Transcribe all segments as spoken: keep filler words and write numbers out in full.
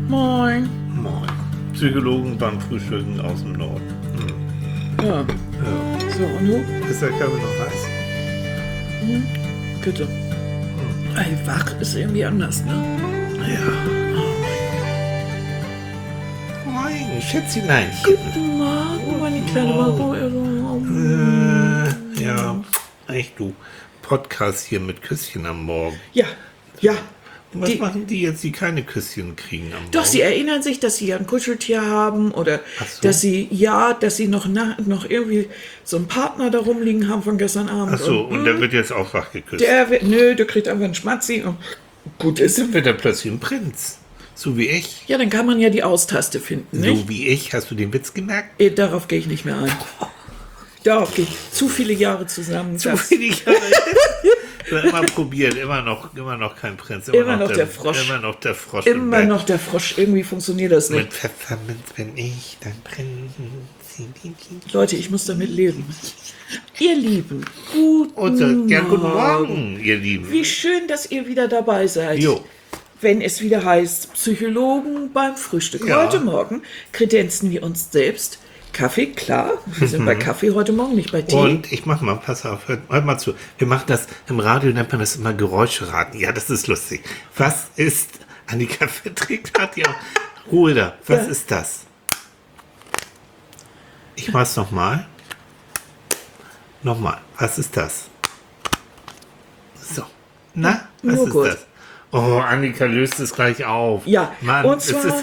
Moin. Moin. Psychologen beim Frühstücken aus dem Norden. Hm. Ja. Ja. So, und du? Ist der Kaffee noch heiß? Hm? Bitte. Hm. Ey, wach ist irgendwie anders, ne? Ja. Moin, Schätzcheneinchen. Guten Morgen, meine kleine Margot. Äh, ja, echt du. Podcast hier mit Küsschen am Morgen. Ja, ja. Und was Die- machen die jetzt, die keine Küsschen kriegen am Morgen? Doch, sie erinnern sich, dass sie ja ein Kuscheltier haben oder Ach so. dass sie, ja, dass sie noch, na, noch irgendwie so einen Partner da rumliegen haben von gestern Abend. Ach so, und und, der wird jetzt auch wach geküsst. der wird, nö, der kriegt einfach einen Schmatzi und gut ist. Dann wird er plötzlich ein Prinz. So wie ich. Ja, dann kann man ja die Austaste finden, nicht? So wie ich. Hast du den Witz gemerkt? Eh, Darauf gehe ich nicht mehr ein. Darauf gehe ich. Zu viele Jahre zusammen. Zu das- viele Jahre. Immer probiert, immer noch, immer noch kein Prinz. Immer noch der Frosch. Immer noch der Frosch. Immer im Bett. noch der Frosch. Irgendwie funktioniert das nicht. Mit Pfefferminz bin ich dein Prinz. Leute, ich muss damit leben. Ihr Lieben, guten Und so, ja, guten Morgen. Morgen, ihr Lieben. Wie schön, dass ihr wieder dabei seid. Jo. Wenn es wieder heißt, Psychologen beim Frühstück. Ja. Heute Morgen kredenzen wir uns selbst. Kaffee, klar. Wir sind bei Kaffee heute Morgen, nicht bei Tee. Und ich mach mal, pass auf, hört, hört mal zu. Wir machen das, im Radio nennt man das immer Geräusche raten. Ja, das ist lustig. Was ist, Annika verträgt hat ja, Ruhe da. Was Ja. ist das? Ich mach's nochmal. Nochmal. Was ist das? So. Na, was Nur ist gut. das? Oh, Annika löst es gleich auf. Ja, Mann, und es zwar... ist,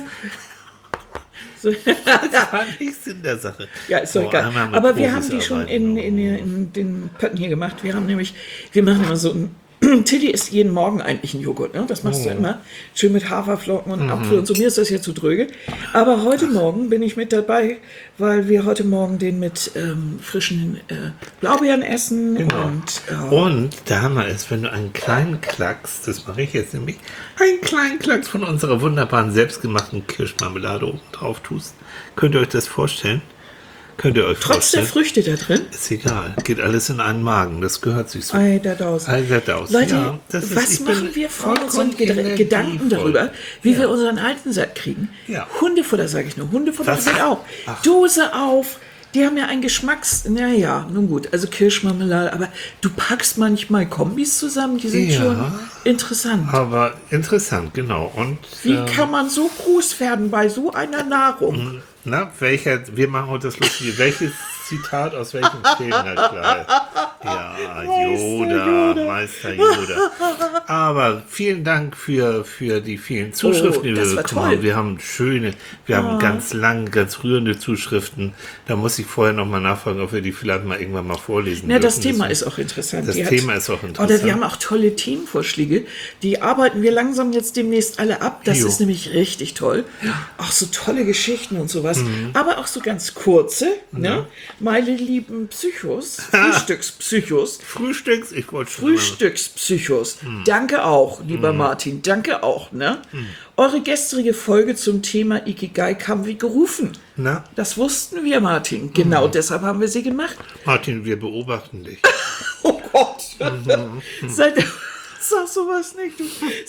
so, das war nichts in der Sache. ja, ist doch Oh, egal. einmal mit Aber wir Profis haben die schon arbeiten. in, in, in den Pötten hier gemacht. Wir haben nämlich, wir machen immer so ein, Tilly isst jeden Morgen eigentlich einen Joghurt, ne? Das machst du immer. Schön mit Haferflocken und Apfel und so. Mir ist das hier zu dröge. Aber heute Morgen bin ich mit dabei, weil wir heute Morgen den mit ähm, frischen äh, Blaubeeren essen. Genau. Und, äh, Und der Hammer ist, wenn du einen kleinen Klacks, das mache ich jetzt nämlich, einen kleinen Klacks von unserer wunderbaren selbstgemachten Kirschmarmelade oben drauf tust. Könnt ihr euch das vorstellen? Könnt ihr euch trotz der vorstellen? Früchte da drin. Ist egal, geht alles in einen Magen, das gehört sich so. Ei, da daus. All das aus. Leute, Ja, das ist- was ich bin machen wir von unseren vollkommen Ged- Gedanken energievoll. darüber, wie Ja. wir unseren alten Sack kriegen? Ja. Hundefutter, sage ich nur. Hundefutter Was? geht auch. Ach. Dose auf. Die haben ja einen Geschmacks... Naja, nun gut. Also Kirschmarmelade. Aber du packst manchmal Kombis zusammen, die sind Ja. schon interessant. Aber interessant, genau. Und Wie ähm, kann man so groß werden bei so einer Nahrung? na, welcher, wir machen heute das Lustige, welches Zitat aus welchem Film, na klar. Ja, Yoda, Yoda. Meister Yoda. Aber vielen Dank für, für die vielen Zuschriften, die Oh, das wir war bekommen toll. haben. Wir haben schöne, wir haben ganz lang, ganz rührende Zuschriften. Da muss ich vorher nochmal nachfragen, ob wir die vielleicht mal irgendwann mal vorlesen Ja, das dürfen. Thema Deswegen- ist auch interessant. Das Die Thema ist auch interessant. Oder wir haben auch tolle Themenvorschläge. Die arbeiten wir langsam jetzt demnächst alle ab. Das Jo. ist nämlich richtig toll. Auch so tolle Geschichten und sowas. Mhm. Aber auch so ganz kurze. Ne? Meine lieben Psychos, Frühstückspsychos, Frühstücks, ich wollte schon mal- Frühstückspsychos. Mhm. Danke auch, lieber Martin. Danke auch. Ne? Eure gestrige Folge zum Thema Ikigai kam wie gerufen. Na, Das wussten wir, Martin. Genau deshalb haben wir sie gemacht. Martin, wir beobachten dich. Oh Gott. Mhm. Seit, sag sowas nicht. Du.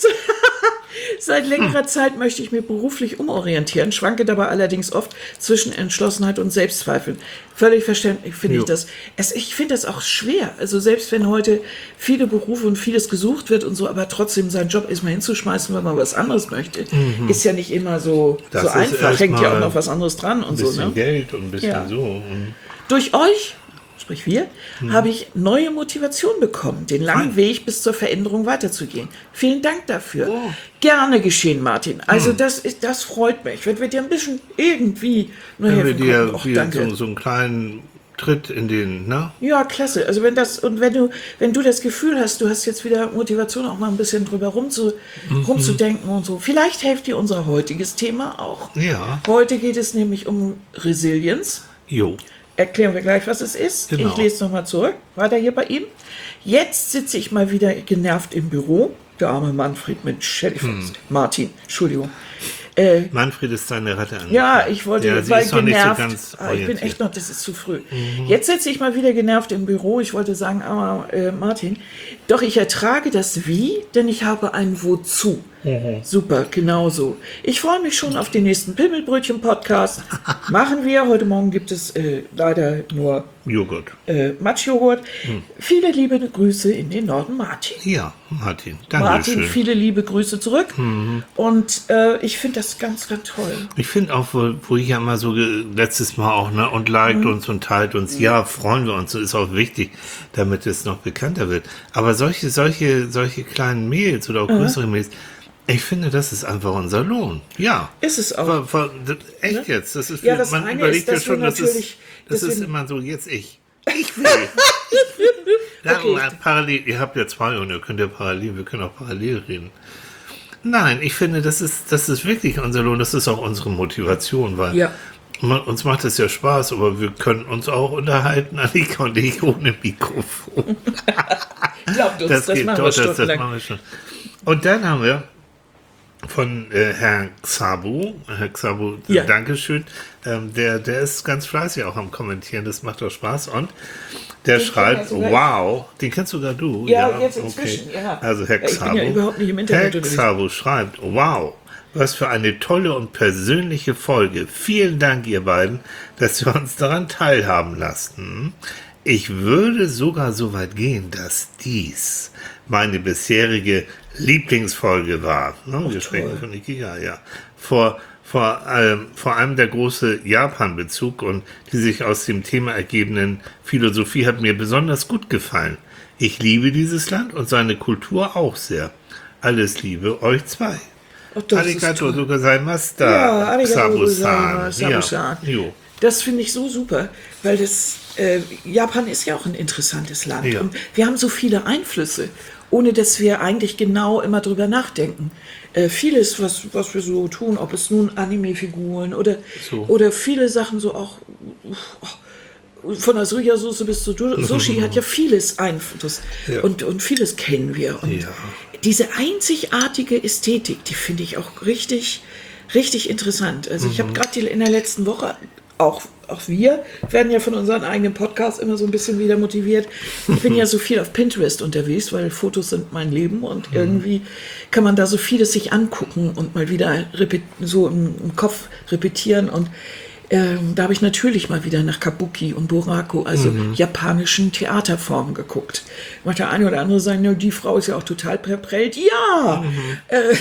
Seit längerer Zeit möchte ich mich beruflich umorientieren, schwanke dabei allerdings oft zwischen Entschlossenheit und Selbstzweifeln. Völlig verständlich finde ich Jo. das. Es, ich finde das auch schwer. Also selbst wenn heute viele Berufe und vieles gesucht wird und so, aber trotzdem seinen Job erstmal hinzuschmeißen, wenn man was anderes möchte, ist ja nicht immer so, Das so ist einfach. Hängt ja erstmal auch noch was anderes dran und Ein so. bisschen Ne? Geld und ein bisschen Ja. so. Und Durch euch, sprich wir, habe ich neue Motivation bekommen, den langen Fein. Weg bis zur Veränderung weiterzugehen. Vielen Dank dafür. Oh. Gerne geschehen, Martin. Also das ist, das freut mich. Wenn wir dir ein bisschen irgendwie nur wenn wir helfen dir konnten. Och, wie danke. so, so einen kleinen Tritt in den, ne? Ja, klasse. Also wenn das, und wenn du, wenn du das Gefühl hast, du hast jetzt wieder Motivation, auch mal ein bisschen drüber rumzu, Mhm. rumzudenken und so, vielleicht hilft dir unser heutiges Thema auch. Ja. Heute geht es nämlich um Resilienz. Jo. Erklären wir gleich, was es ist. Genau. Ich lese nochmal zurück. Weiter hier bei ihm. Jetzt sitze ich mal wieder genervt im Büro. Der arme Manfred mit Shellyfuchs. Hm. Martin, Entschuldigung. Äh, Manfred ist seine Ratte an. ja, ich wollte, ja, sie weil ist noch nicht so genervt. ganz ah, ich bin orientiert. echt noch, das ist zu früh. Jetzt sitze ich mal wieder genervt im Büro. Ich wollte sagen, aber äh, Martin, doch ich ertrage das Wie, denn ich habe ein Wozu. Mhm. Super, genau so. Ich freue mich schon auf den nächsten Pimmelbrötchen-Podcast. Machen wir. Heute Morgen gibt es äh, leider nur Joghurt. äh, Matschjoghurt. Viele liebe Grüße in den Norden, Martin. Ja, Martin, danke Martin, schön. viele liebe Grüße zurück. Und äh, ich finde das ganz, ganz toll. Ich finde auch, wo, wo ich ja mal so ge- letztes Mal auch, ne, und liked uns und teilt uns, ja, freuen wir uns, ist auch wichtig, damit es noch bekannter wird. Aber solche, solche, solche kleinen Mails oder auch größere Mails, ich finde, das ist einfach unser Lohn. Ja. Ist es auch. War, war, das, echt Ne? jetzt? Das ist, Ja, das man eine überlegt ist, ja dass wir schon, das ist, natürlich- das dass ist wir- immer so, jetzt ich. Ich will. Ja, Okay. und parallel, ihr habt ja zwei und ihr könnt ja parallel, wir können auch parallel reden. Nein, ich finde, das ist, das ist wirklich unser Lohn, das ist auch unsere Motivation, weil Ja. man, uns macht es ja Spaß, aber wir können uns auch unterhalten, Annika und ich, ohne Mikrofon. Glaubt uns, das, geht machen doch, wir das, das stundenlang. machen wir schon. Und dann haben wir von äh, Herrn Xabu, Herr Xabu, Ja. Dankeschön, ähm, der, der ist ganz fleißig auch am Kommentieren, das macht doch Spaß. Und der Den schreibt, kennt er sogar wow, den kennst sogar du. Ja, jetzt inzwischen, ja. Also Herr Ja, ich bin Xabu, ja überhaupt nicht im Internet Herr unterwegs. Xabu schreibt, wow, was für eine tolle und persönliche Folge. Vielen Dank, ihr beiden, dass ihr uns daran teilhaben lassen. Ich würde sogar so weit gehen, dass dies meine bisherige Lieblingsfolge war. Ne? Wir sprechen von Ikea, ja. Vor, vor, allem, vor allem der große Japan-Bezug und die sich aus dem Thema ergebenden Philosophie hat mir besonders gut gefallen. Ich liebe dieses Land und seine Kultur auch sehr. Alles Liebe, euch zwei. Ach, das ist Arigato toll. gozaimashita. Ja, arigato Xabu-san. gozaimasu, Ja. Xabu-san. Jo. Das finde ich so super, weil das äh, Japan ist ja auch ein interessantes Land Ja. und wir haben so viele Einflüsse, ohne dass wir eigentlich genau immer drüber nachdenken. Äh, vieles, was, was wir so tun, ob es nun Anime-Figuren oder, So. oder viele Sachen so auch oh, von der Sojasauce bis zu Du- Sushi hat ja vieles Einfluss Ja. und, und vieles kennen wir. Und Ja. diese einzigartige Ästhetik, die finde ich auch richtig, richtig interessant. Also ich habe gerade in der letzten Woche, auch, auch wir werden ja von unseren eigenen Podcasts immer so ein bisschen wieder motiviert. Ich bin ja so viel auf Pinterest unterwegs, weil Fotos sind mein Leben und irgendwie kann man da so vieles sich angucken und mal wieder repet- so im, im Kopf repetieren und ähm, da habe ich natürlich mal wieder nach Kabuki und Buraku, also japanischen Theaterformen geguckt. Mag der eine oder andere sagen, "Na, die Frau ist ja auch total verprellt." Ja, äh,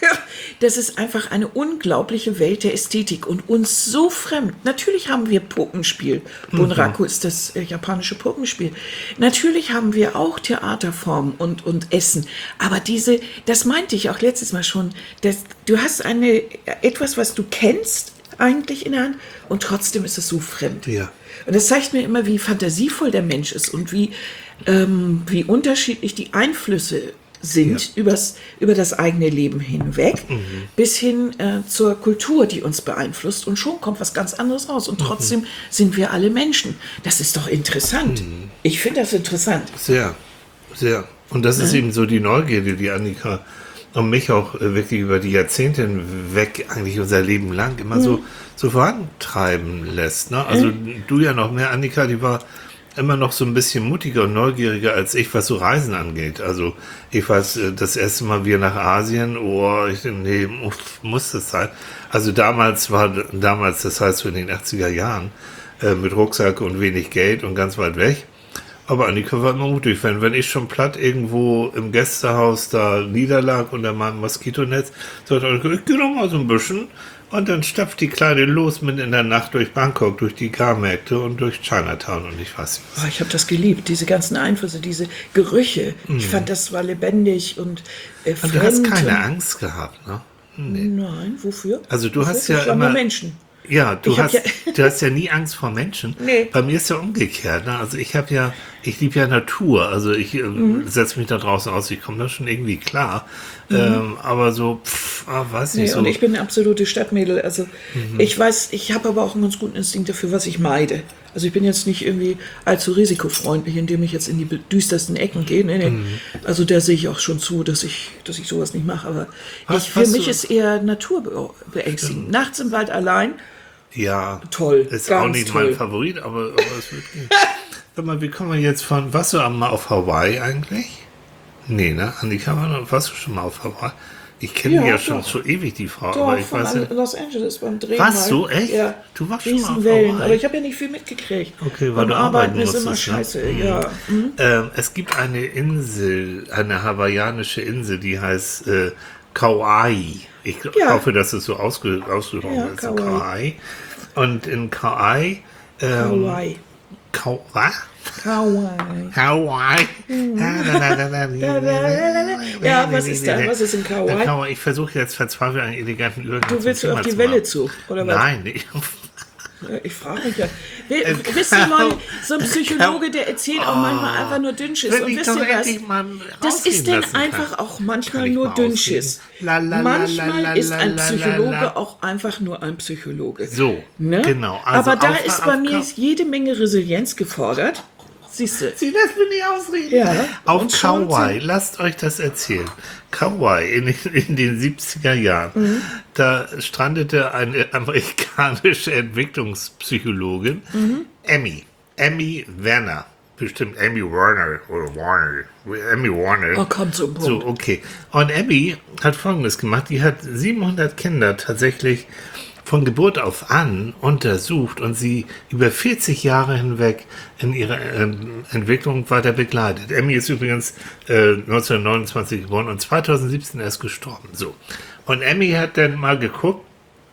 das ist einfach eine unglaubliche Welt der Ästhetik und uns so fremd. Natürlich haben wir Puppenspiel. Bunraku ist das äh, japanische Puppenspiel. Natürlich haben wir auch Theaterformen und, und Essen. Aber diese, das meinte ich auch letztes Mal schon, dass du hast eine, etwas, was du kennst, eigentlich in der Hand und trotzdem ist es so fremd. Ja. Und das zeigt mir immer, wie fantasievoll der Mensch ist und wie, ähm, wie unterschiedlich die Einflüsse sind übers, über das eigene Leben hinweg, bis hin äh, zur Kultur, die uns beeinflusst. Und schon kommt was ganz anderes raus. Und trotzdem sind wir alle Menschen. Das ist doch interessant. Ich finde das interessant. Sehr, sehr. Und das ist eben so die Neugierde, die Annika und mich auch äh, wirklich über die Jahrzehnte hinweg, eigentlich unser Leben lang, immer so, so vorantreiben lässt. Ne? Also du ja noch mehr, Annika, die war immer noch so ein bisschen mutiger und neugieriger als ich, was so Reisen angeht. Also ich weiß, äh, das erste Mal wir nach Asien, oh, ich denke, nee, uff, muss das sein. Also damals war, damals, das heißt so in den achtziger Jahren, äh, mit Rucksack und wenig Geld und ganz weit weg. Aber Annika war immer mutig, wenn, wenn ich schon platt irgendwo im Gästehaus da niederlag unter meinem Moskitonetz, sagte Annika, ich gehe noch mal so ein bisschen und dann stapft die Kleine los mit in der Nacht durch Bangkok, durch die Garmärkte und durch Chinatown und ich weiß nicht. Oh, ich habe das geliebt, diese ganzen Einflüsse, diese Gerüche. Ich fand, das war lebendig und äh, Und du fremd hast keine und- Angst gehabt, ne? Nein, wofür? Also du Wofür? hast ja Ich war nur immer- Menschen. Ja, du Ich hab hast, ja- du hast ja nie Angst vor Menschen. Nee. Bei mir ist ja umgekehrt. Ne? Also ich habe ja, ich liebe ja Natur. Also ich äh, Mhm. setze mich da draußen aus. Ich komme da schon irgendwie klar. Ähm, aber so, pff, ah, weiß nicht Nee, so. und ich bin eine absolute Stadtmädel. Also ich weiß, ich habe aber auch einen ganz guten Instinkt dafür, was ich meide. Also ich bin jetzt nicht irgendwie allzu risikofreundlich, indem ich jetzt in die düstersten Ecken gehe. Nee, nee. Also da sehe ich auch schon zu, dass ich, dass ich sowas nicht mache. Aber Was- ich, für was mich du- ist eher Natur be- beängstigend. Nachts im Wald allein, ja, toll, ist ganz auch nicht toll. mein Favorit, aber, aber es wird gehen. Sag mal, wie kommen wir jetzt von, warst du mal auf Hawaii eigentlich? Nee, ne? Annika, war noch- warst du schon mal auf Hawaii? Ich kenne Ja, die ja schon doch. so ewig, die Frau, Doch, aber ich von weiß nicht. Los Angeles beim Drehen. Was, halt. so, echt? Ja. Du warst schon mal auf Riesenwellen, Hawaii? aber ich habe ja nicht viel mitgekriegt. Okay, weil Beim du Arbeiten arbeiten ist immer musstest, ne? scheiße, Mhm. ja. Mhm. Ähm, es gibt eine Insel, eine hawaiianische Insel, die heißt äh, Kauai. Ich Ja. hoffe, dass es so ausge ausgesprochen Ja, ist. Kauai. Kauai. Und in Kauai. Ähm, Hawaii. Kau was? Kauai. Kauai. Ja, was ist da? Was ist in Kauai? Kauai. Ich versuche jetzt verzweifelt einen eleganten Übergang Du zum willst Thema auf die zu Welle machen. zu, oder was? Nein, ich, Ich frage mich ja. We- Äh, Wisst ihr mal, so ein Kau- Psychologe, der erzählt auch manchmal einfach nur Dünnschiss. wenn Und ich wisst doch ihr was? endlich mal Das ausreden ist dann lassen kann. einfach auch manchmal Kann ich nur mal Dünnschiss. ausreden? La, la, la, la, Manchmal la, ist la, ein la, la, Psychologe la. auch einfach nur ein Psychologe. So, Ne? genau. Also Aber da auf- ist auf- bei mir auf- jede Menge Resilienz gefordert. Siehst du? Sie lässt mich nicht ausreden. Ja. Auf Und schon Kauai, sind- lasst euch das erzählen. Kauai in, den- in den siebziger Jahren, Mhm. da strandete eine amerikanische Entwicklungspsychologin, Mhm. Emmy, Emmy Werner, bestimmt Emmy Warner oder Warner, Emmy Warner. Oh, komm zum Punkt. So, okay. Und Abby hat Folgendes gemacht. Die hat siebenhundert Kinder tatsächlich von Geburt auf an untersucht und sie über vierzig Jahre hinweg in ihrer ähm, Entwicklung weiter begleitet. Emmy ist übrigens äh, neunzehnhundertneunundzwanzig geboren und zweitausendsiebzehn erst gestorben. So. Und Emmy hat dann mal geguckt,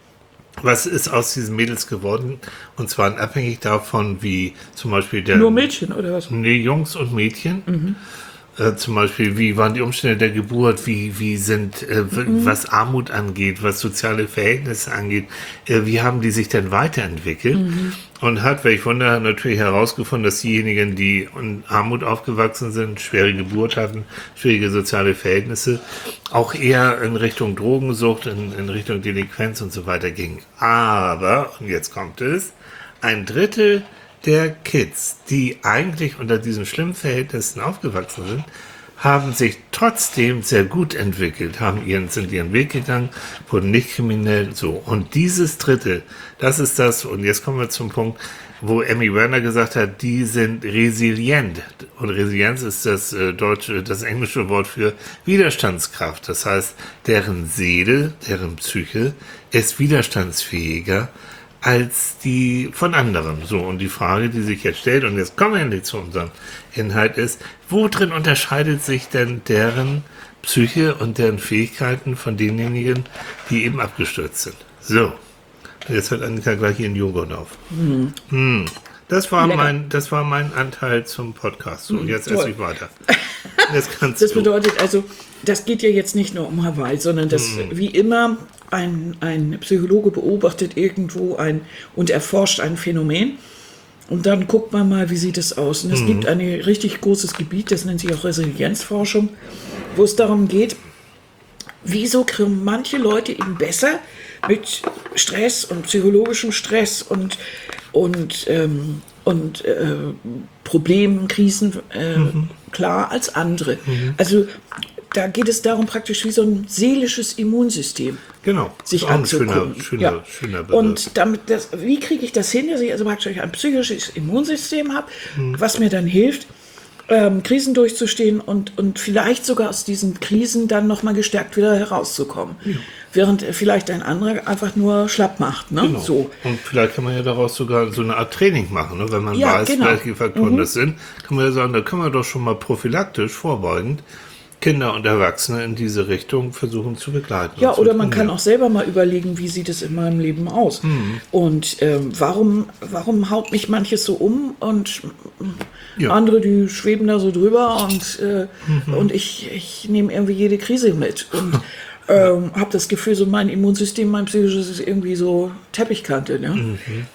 was ist aus diesen Mädels geworden? Und zwar abhängig davon, wie zum Beispiel der... Nur Mädchen, oder was? Nee, Jungs und Mädchen. Äh, zum Beispiel, wie waren die Umstände der Geburt, wie, wie sind, äh, w- was Armut angeht, was soziale Verhältnisse angeht, äh, wie haben die sich denn weiterentwickelt? Und hat, welch Wunder, natürlich herausgefunden, dass diejenigen, die in Armut aufgewachsen sind, schwere Geburt hatten, schwierige soziale Verhältnisse, auch eher in Richtung Drogensucht, in, in Richtung Delinquenz und so weiter gingen. Aber, und jetzt kommt es, ein Drittel der Kids, die eigentlich unter diesen schlimmen Verhältnissen aufgewachsen sind, haben sich trotzdem sehr gut entwickelt, haben ihren, sind ihren Weg gegangen, wurden nicht kriminell, so. Und dieses Drittel, das ist das, und jetzt kommen wir zum Punkt, wo Emmy Werner gesagt hat, die sind resilient. Und Resilienz ist das äh, deutsche, das englische Wort für Widerstandskraft. Das heißt, deren Seele, deren Psyche ist widerstandsfähiger als die von anderen. So, und die Frage, die sich jetzt stellt, und jetzt kommen wir endlich zu unserem Inhalt, ist, wo drin unterscheidet sich denn deren Psyche und deren Fähigkeiten von denjenigen, die eben abgestürzt sind? So, jetzt hört Annika gleich ihren Joghurt auf. Hm. Das war, Lecker. mein, das war mein Anteil zum Podcast. So, jetzt toll. esse ich weiter. Jetzt kannst Das du. bedeutet also, das geht ja jetzt nicht nur um Hawaii, sondern das, wie immer, ein, ein Psychologe beobachtet irgendwo ein und erforscht ein Phänomen und dann guckt man mal, wie sieht es aus. Und es gibt ein richtig großes Gebiet, das nennt sich auch Resilienzforschung, wo es darum geht, wieso kriegen manche Leute eben besser mit Stress und psychologischem Stress und, und, ähm, und äh, Problemen, Krisen äh, klar als andere. Also da geht es darum, praktisch wie so ein seelisches Immunsystem Genau. sich Ist auch ein schöner, anzugucken. schöner, Ja. schöner Begriff. Und damit das, wie kriege ich das hin, dass ich also praktisch ein psychisches Immunsystem habe, Mhm. was mir dann hilft, ähm, Krisen durchzustehen und, und vielleicht sogar aus diesen Krisen dann nochmal gestärkt wieder herauszukommen. Während äh, vielleicht ein anderer einfach nur schlapp macht. Ne? Genau. So. Und vielleicht kann man ja daraus sogar so eine Art Training machen, ne? Wenn man Ja, weiß, genau. welche Faktoren das sind, kann man ja sagen, da können wir doch schon mal prophylaktisch, vorbeugend Kinder und Erwachsene in diese Richtung versuchen zu begleiten. Ja, und zu oder man kann trainieren. auch selber mal überlegen, wie sieht es in meinem Leben aus? Mhm. Und ähm, warum, warum haut mich manches so um und Ja. andere, die schweben da so drüber und, äh, und ich, ich nehme irgendwie jede Krise mit und ähm, habe das Gefühl, so mein Immunsystem, mein psychisches ist irgendwie so Teppichkante. Ne? Mhm.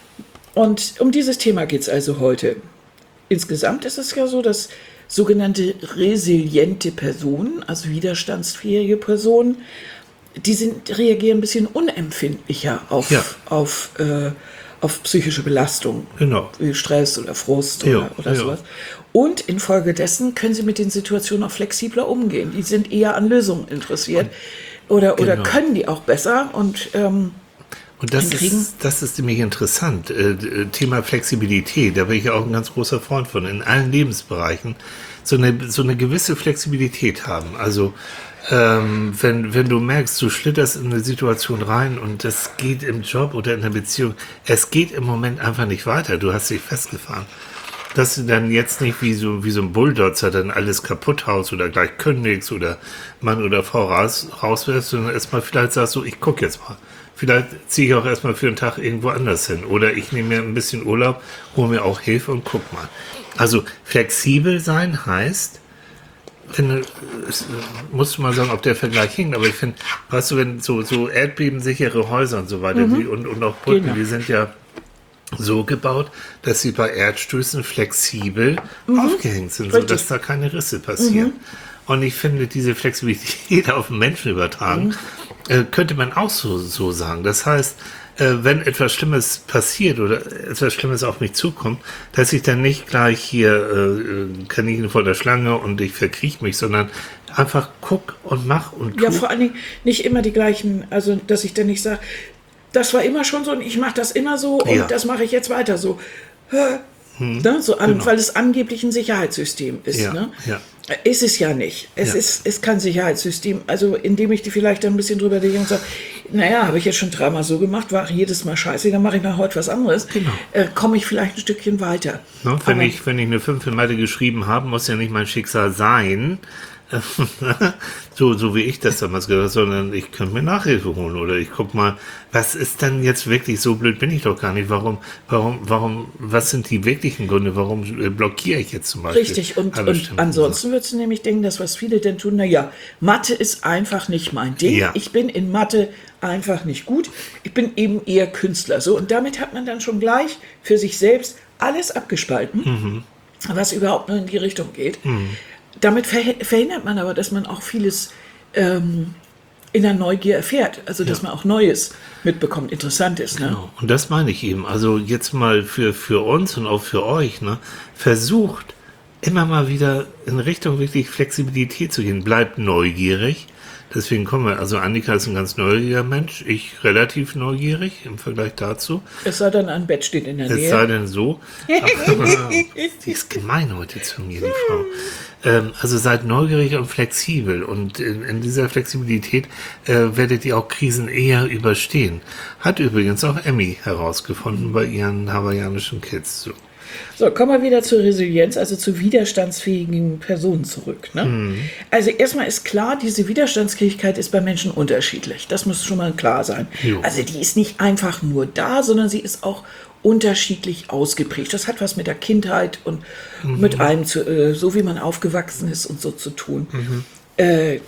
Und um dieses Thema geht es also heute. Insgesamt ist es ja so, dass sogenannte resiliente Personen, also widerstandsfähige Personen, die sind, reagieren ein bisschen unempfindlicher auf, Ja. auf, äh, auf psychische Belastung, Genau. wie Stress oder Frust Ja, oder, oder ja. sowas. Und infolgedessen können sie mit den Situationen auch flexibler umgehen. Die sind eher an Lösungen interessiert oder, oder Genau. können die auch besser und ähm, Und das hinkriegen. ist, das ist nämlich interessant. Äh, äh, Thema Flexibilität, da bin ich ja auch ein ganz großer Freund von, in allen Lebensbereichen so eine, so eine gewisse Flexibilität haben. Also ähm, wenn, wenn du merkst, du schlitterst in eine Situation rein und das geht im Job oder in der Beziehung, es geht im Moment einfach nicht weiter, du hast dich festgefahren. Dass du dann jetzt nicht wie so, wie so ein Bulldozer dann alles kaputt haust oder gleich kündigst oder Mann oder Frau raus, rauswirfst, sondern erstmal vielleicht sagst du, ich guck jetzt mal. Vielleicht ziehe ich auch erstmal für einen Tag irgendwo anders hin. Oder ich nehme mir ein bisschen Urlaub, hole mir auch Hilfe und guck mal. Also flexibel sein heißt, finde, musst du mal sagen, ob der Vergleich hinkt, aber ich finde, weißt du, wenn so, so erdbebensichere Häuser und so weiter, mhm. die, und, und auch Brücken, genau. die sind ja so gebaut, dass sie bei Erdstößen flexibel mhm. aufgehängt sind, Richtig. sodass da keine Risse passieren. Mhm. Und ich finde, diese Flexibilität auf den Menschen übertragen, mhm. äh, könnte man auch so, so sagen. Das heißt, äh, wenn etwas Schlimmes passiert oder etwas Schlimmes auf mich zukommt, dass ich dann nicht gleich hier äh, Kaninchen vor der Schlange und ich verkriech mich, sondern einfach guck und mach und tu. Ja, vor allen Dingen nicht immer die gleichen, also dass ich dann nicht sage, das war immer schon so und ich mache das immer so und ja. das mache ich jetzt weiter so. Hm, ne? so an, genau. Weil es angeblich ein Sicherheitssystem ist. Ja, ne? ja. Ist es ja nicht. Es ja. ist, ist kein Sicherheitssystem. Also indem ich die vielleicht ein bisschen drüber lege und sage, naja, habe ich jetzt schon dreimal so gemacht, war jedes Mal scheiße, dann mache ich mal heute was anderes. Genau. Äh, komme ich vielleicht ein Stückchen weiter. Ne, wenn, ich, wenn ich eine fünf in Mathe geschrieben habe, muss ja nicht mein Schicksal sein, so, so wie ich das damals gesagt habe, sondern ich könnte mir Nachhilfe holen oder ich guck mal, was ist denn jetzt wirklich, so blöd bin ich doch gar nicht, warum, warum, warum, was sind die wirklichen Gründe, warum blockiere ich jetzt zum Beispiel? Richtig, und, und ansonsten würdest du nämlich denken, dass was viele denn tun, naja, Mathe ist einfach nicht mein Ding, ja. ich bin in Mathe einfach nicht gut, ich bin eben eher Künstler, so, und damit hat man dann schon gleich für sich selbst alles abgespalten, mhm. was überhaupt nur in die Richtung geht. Mhm. Damit verhindert man aber, dass man auch vieles ähm, in der Neugier erfährt. Also, dass ja. man auch Neues mitbekommt, Interessantes. Ne? Genau. Und das meine ich eben. Also jetzt mal für, für uns und auch für euch, ne? Versucht immer mal wieder in Richtung wirklich Flexibilität zu gehen. Bleibt neugierig. Deswegen kommen wir, also Annika ist ein ganz neugieriger Mensch, ich relativ neugierig im Vergleich dazu. Es sei denn, ein Bett steht in der Nähe. Es sei denn so. Aber, die ist gemein heute zu mir, die Frau. Ähm, also seid neugierig und flexibel und in, in dieser Flexibilität äh, werdet ihr auch Krisen eher überstehen. Hat übrigens auch Emmy herausgefunden bei ihren hawaiianischen Kids. So. So, kommen wir wieder zur Resilienz, also zu widerstandsfähigen Personen zurück. Ne? Mhm. Also erstmal ist klar, diese Widerstandsfähigkeit ist bei Menschen unterschiedlich. Das muss schon mal klar sein. Jo. Also die ist nicht einfach nur da, sondern sie ist auch unterschiedlich ausgeprägt. Das hat was mit der Kindheit und mhm. mit einem, zu, äh, so wie man aufgewachsen ist und so zu tun. Mhm. Äh,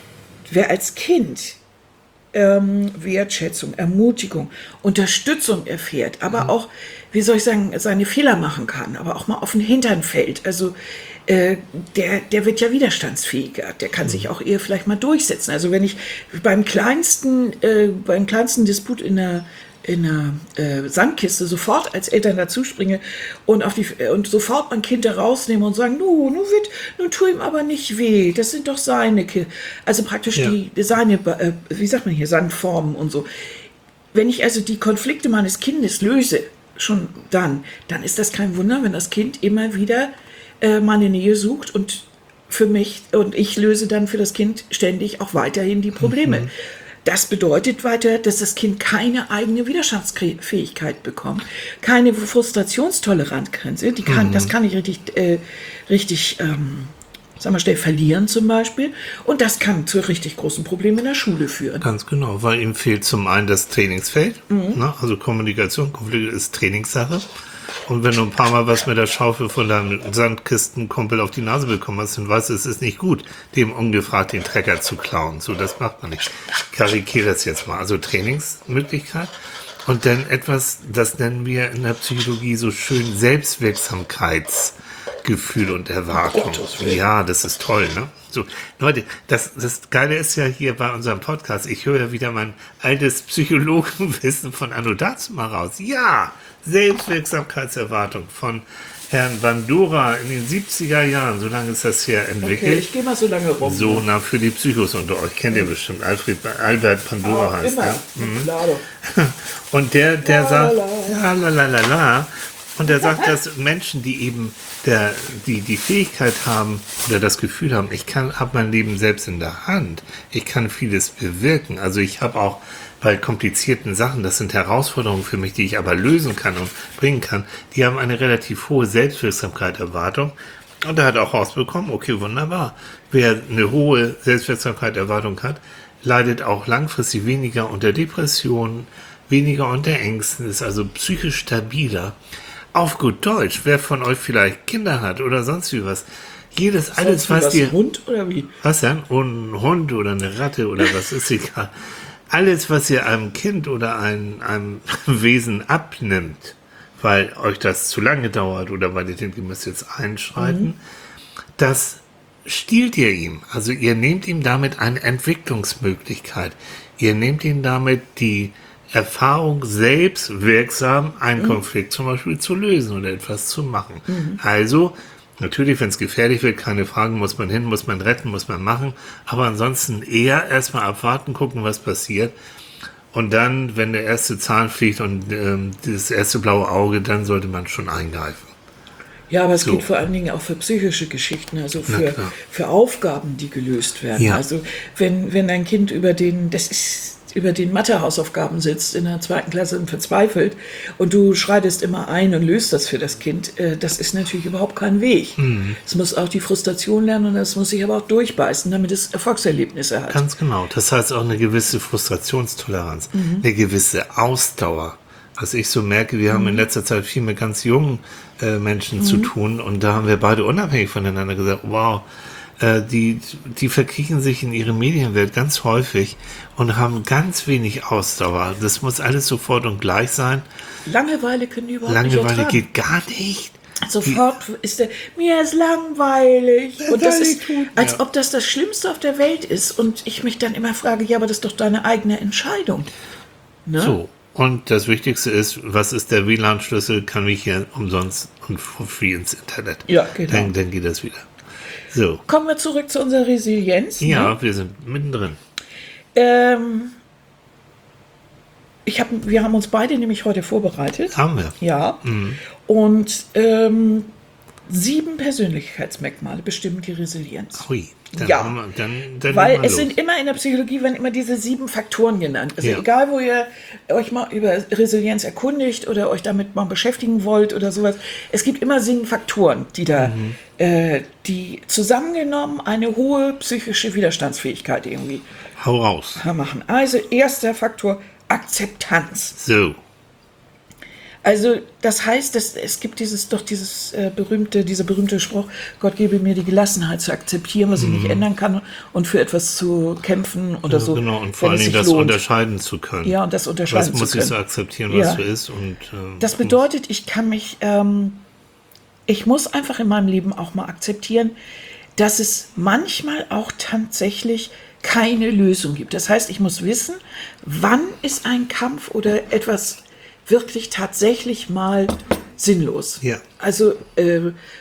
wer als Kind ähm, Wertschätzung, Ermutigung, Unterstützung erfährt, aber mhm. auch, wie soll ich sagen, seine Fehler machen kann, aber auch mal auf den Hintern fällt. Also äh, der, der wird ja widerstandsfähiger, der kann mhm. sich auch eher vielleicht mal durchsetzen. Also wenn ich beim kleinsten, äh, beim kleinsten Disput in der in einer äh, Sandkiste sofort als Eltern dazu springe und, auf die, und sofort mein Kind da rausnehme und sagen, nu, nu wird, nu tu ihm aber nicht weh, das sind doch seine Kinder. Also praktisch ja. die, seine, äh, wie sagt man hier, Sandformen und so. Wenn ich also die Konflikte meines Kindes löse, schon dann, dann ist das kein Wunder, wenn das Kind immer wieder äh, meine Nähe sucht und für mich, und ich löse dann für das Kind ständig auch weiterhin die Probleme. Mhm. Das bedeutet weiter, dass das Kind keine eigene Widerstandsfähigkeit bekommt, keine Frustrationstoleranzgrenze. Die kann, mhm. Das kann ich richtig, äh, richtig ähm, sagen wir schnell, verlieren zum Beispiel. Und das kann zu richtig großen Problemen in der Schule führen. Ganz genau, weil ihm fehlt zum einen das Trainingsfeld. Mhm. Ne? Also Kommunikation, Konflikt ist Trainingssache. Und wenn du ein paar Mal was mit der Schaufel von deinem Sandkistenkumpel auf die Nase bekommen hast, dann weißt du, es ist nicht gut, dem ungefragt den Trecker zu klauen. So, das macht man nicht. Ich karikiere das jetzt mal. Also Trainingsmöglichkeit. Und dann etwas, das nennen wir in der Psychologie so schön Selbstwirksamkeitsgefühl und Erwartung. Oh, ja, das ist toll, ne? So, Leute, das, das Geile ist ja hier bei unserem Podcast, ich höre ja wieder mein altes Psychologenwissen von Anno dazu mal raus. Ja, Selbstwirksamkeitserwartung von Herrn Bandura in den siebziger Jahren, so lange ist das hier entwickelt. Okay, ich gehe mal so lange rum. So, na, für die Psychos unter euch, kennt ihr bestimmt, Alfred, Albert Bandura heißt der. Mhm. Und der, der sagt, ja, la, la, la, la, Und er sagt, dass Menschen, die eben der, die, die Fähigkeit haben oder das Gefühl haben, ich kann, habe mein Leben selbst in der Hand, ich kann vieles bewirken. Also ich habe auch bei komplizierten Sachen, das sind Herausforderungen für mich, die ich aber lösen kann und bringen kann, die haben eine relativ hohe Selbstwirksamkeit, Erwartung. Und er hat auch rausbekommen, okay, wunderbar. Wer eine hohe Selbstwirksamkeit, Erwartung hat, leidet auch langfristig weniger unter Depressionen, weniger unter Ängsten, ist also psychisch stabiler. Auf gut Deutsch, wer von euch vielleicht Kinder hat oder sonst wie was, jedes, alles, was dir... Hund oder wie? Was denn? Und ein Hund oder eine Ratte oder was ist egal. Alles, was ihr einem Kind oder einem, einem Wesen abnimmt, weil euch das zu lange dauert oder weil ihr denkt, ihr müsst jetzt einschreiten, mhm. das stiehlt ihr ihm. Also ihr nehmt ihm damit eine Entwicklungsmöglichkeit. Ihr nehmt ihm damit die Erfahrung, selbst wirksam einen mhm. Konflikt zum Beispiel zu lösen oder etwas zu machen. Mhm. Also, natürlich, wenn es gefährlich wird, keine Fragen, muss man hin, muss man retten, muss man machen. Aber ansonsten eher erstmal abwarten, gucken, was passiert. Und dann, wenn der erste Zahn fliegt und ähm, das erste blaue Auge, dann sollte man schon eingreifen. Ja, aber es so. geht vor allen Dingen auch für psychische Geschichten, also für, für Aufgaben, die gelöst werden. Ja. Also wenn, wenn ein Kind über den, das ist, über den Mathe-Hausaufgaben sitzt in der zweiten Klasse und verzweifelt und du schreitest immer ein und löst das für das Kind, äh, das ist natürlich überhaupt kein Weg. Mhm. Es muss auch die Frustration lernen und es muss sich aber auch durchbeißen, damit es Erfolgserlebnisse hat. Ganz genau. Das heißt auch eine gewisse Frustrationstoleranz, mhm. eine gewisse Ausdauer. Was ich so merke, wir haben mhm. in letzter Zeit viel mit ganz jungen äh, Menschen mhm. zu tun und da haben wir beide unabhängig voneinander gesagt, wow, äh, die, die verkriechen sich in ihre Medienwelt ganz häufig und haben ganz wenig Ausdauer. Das muss alles sofort und gleich sein. Langeweile können die überhaupt Langeweile nicht ertragen. geht gar nicht. Sofort ist der, mir ist langweilig. Und das ist, als ja. ob das das Schlimmste auf der Welt ist. Und ich mich dann immer frage, ja, aber das ist doch deine eigene Entscheidung. Ne? So. Und das Wichtigste ist, was ist der W L A N-Schlüssel? Kann mich hier umsonst und for free ins Internet. Ja, genau. Dann, dann geht das wieder. So. Kommen wir zurück zu unserer Resilienz. Ja, ne? wir sind mittendrin. Ähm, ich hab, wir haben uns beide nämlich heute vorbereitet. Haben wir. Ja. Mhm. Und ähm, sieben Persönlichkeitsmerkmale bestimmen die Resilienz. Ui. Dann ja, wir, dann, dann weil es los. sind immer in der Psychologie, werden immer diese sieben Faktoren genannt. Also ja. egal, wo ihr euch mal über Resilienz erkundigt oder euch damit mal beschäftigen wollt oder sowas, es gibt immer sieben Faktoren, die da, mhm. äh, die zusammengenommen eine hohe psychische Widerstandsfähigkeit irgendwie Hau raus. machen. Also erster Faktor, Akzeptanz. So. Also das heißt, dass es gibt dieses doch dieses äh, berühmte, dieser berühmte Spruch: Gott gebe mir die Gelassenheit zu akzeptieren, was ich mhm. nicht ändern kann, und für etwas zu kämpfen oder ja, so. Genau, und vor allen Dingen das lohnt. unterscheiden zu können. Ja, und das unterscheiden zu können. Was muss ich so akzeptieren, was ja. so ist? Und, ähm, das bedeutet, ich kann mich, ähm, ich muss einfach in meinem Leben auch mal akzeptieren, dass es manchmal auch tatsächlich keine Lösung gibt. Das heißt, ich muss wissen, wann ist ein Kampf oder etwas wirklich tatsächlich mal sinnlos. Ja. Also äh,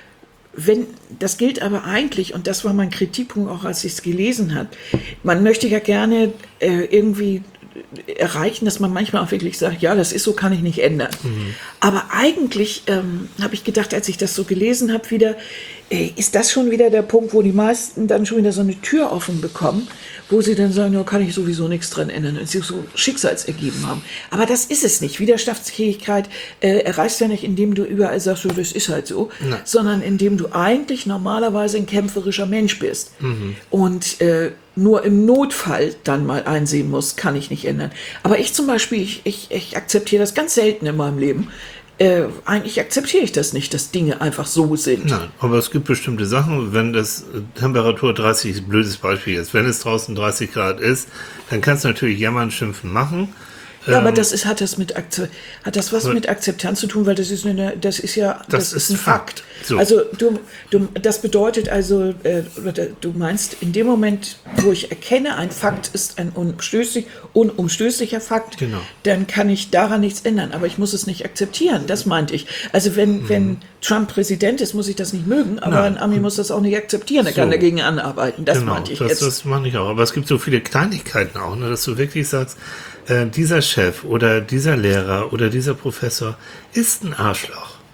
wenn, das gilt aber eigentlich, und das war mein Kritikpunkt auch, als ich es gelesen habe, man möchte ja gerne äh, irgendwie erreichen, dass man manchmal auch wirklich sagt, ja, das ist so, kann ich nicht ändern. Mhm. Aber eigentlich ähm, habe ich gedacht, als ich das so gelesen habe, wieder, äh, ist das schon wieder der Punkt, wo die meisten dann schon wieder so eine Tür offen bekommen, wo sie dann sagen, ja, kann ich sowieso nichts dran ändern, und sie so schicksalsergeben haben. Aber das ist es nicht. Widerstandsfähigkeit äh, erreichst du ja nicht, indem du überall sagst, so, das ist halt so, Nein. sondern indem du eigentlich normalerweise ein kämpferischer Mensch bist. Mhm. Und äh, nur im Notfall dann mal einsehen muss, kann ich nicht ändern. Aber ich zum Beispiel, ich, ich, ich akzeptiere das ganz selten in meinem Leben. Äh, eigentlich akzeptiere ich das nicht, dass Dinge einfach so sind. Nein, aber es gibt bestimmte Sachen, wenn das Temperatur dreißig, ist ein blödes Beispiel jetzt, wenn es draußen dreißig Grad ist, dann kannst du natürlich jammern, schimpfen, machen. Ja, aber das ist, hat das mit Akze- hat das was mit Akzeptanz zu tun, weil das ist eine, das ist ja, das, das ist ein Fakt. Fakt. So. Also du, du, das bedeutet also, äh, du meinst, in dem Moment, wo ich erkenne, ein Fakt ist ein unumstößlich, unumstößlicher Fakt, genau. dann kann ich daran nichts ändern, aber ich muss es nicht akzeptieren. Das meinte ich. Also wenn, mhm. wenn Trump Präsident ist, muss ich das nicht mögen, aber Nein. ein Ami muss das auch nicht akzeptieren. Er so. kann dagegen anarbeiten. Das genau, meinte ich das, jetzt. Das meine ich auch. Aber es gibt so viele Kleinigkeiten auch, ne, dass du wirklich sagst, äh, dieser Chef oder dieser Lehrer oder dieser Professor ist ein Arschloch.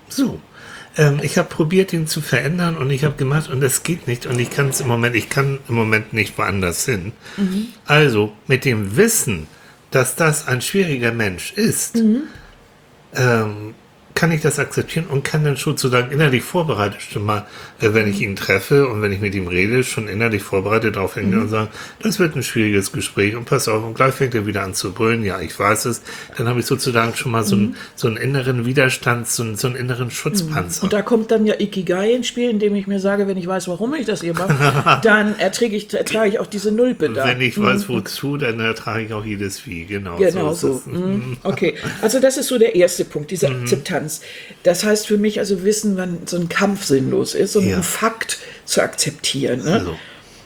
So. Ähm, ich habe probiert, ihn zu verändern und ich habe gemacht und es geht nicht und ich kann es im Moment, ich kann im Moment nicht woanders hin. Mhm. Also mit dem Wissen, dass das ein schwieriger Mensch ist, mhm. ähm, kann ich das akzeptieren und kann dann schon sozusagen innerlich vorbereitet schon mal, äh, wenn ich ihn treffe und wenn ich mit ihm rede, schon innerlich vorbereitet darauf hingehen mhm. und sagen, das wird ein schwieriges Gespräch und pass auf, und gleich fängt er wieder an zu brüllen, ja, ich weiß es, dann habe ich sozusagen schon mal so, mhm. einen, so einen inneren Widerstand, so einen, so einen inneren Schutzpanzer. Und da kommt dann ja Ikigai ins Spiel, indem ich mir sage, wenn ich weiß, warum ich das hier mache, dann ertrage ich, ertrage ich auch diese Nullbedarf. Wenn ich mhm. weiß, wozu, dann ertrage ich auch jedes Wie, genau. Genau so. so. Mhm. Okay, also das ist so der erste Punkt, diese mhm. Akzeptanz. Das heißt für mich also wissen, wann so ein Kampf sinnlos ist und ja. einen Fakt zu akzeptieren. Ne? Also.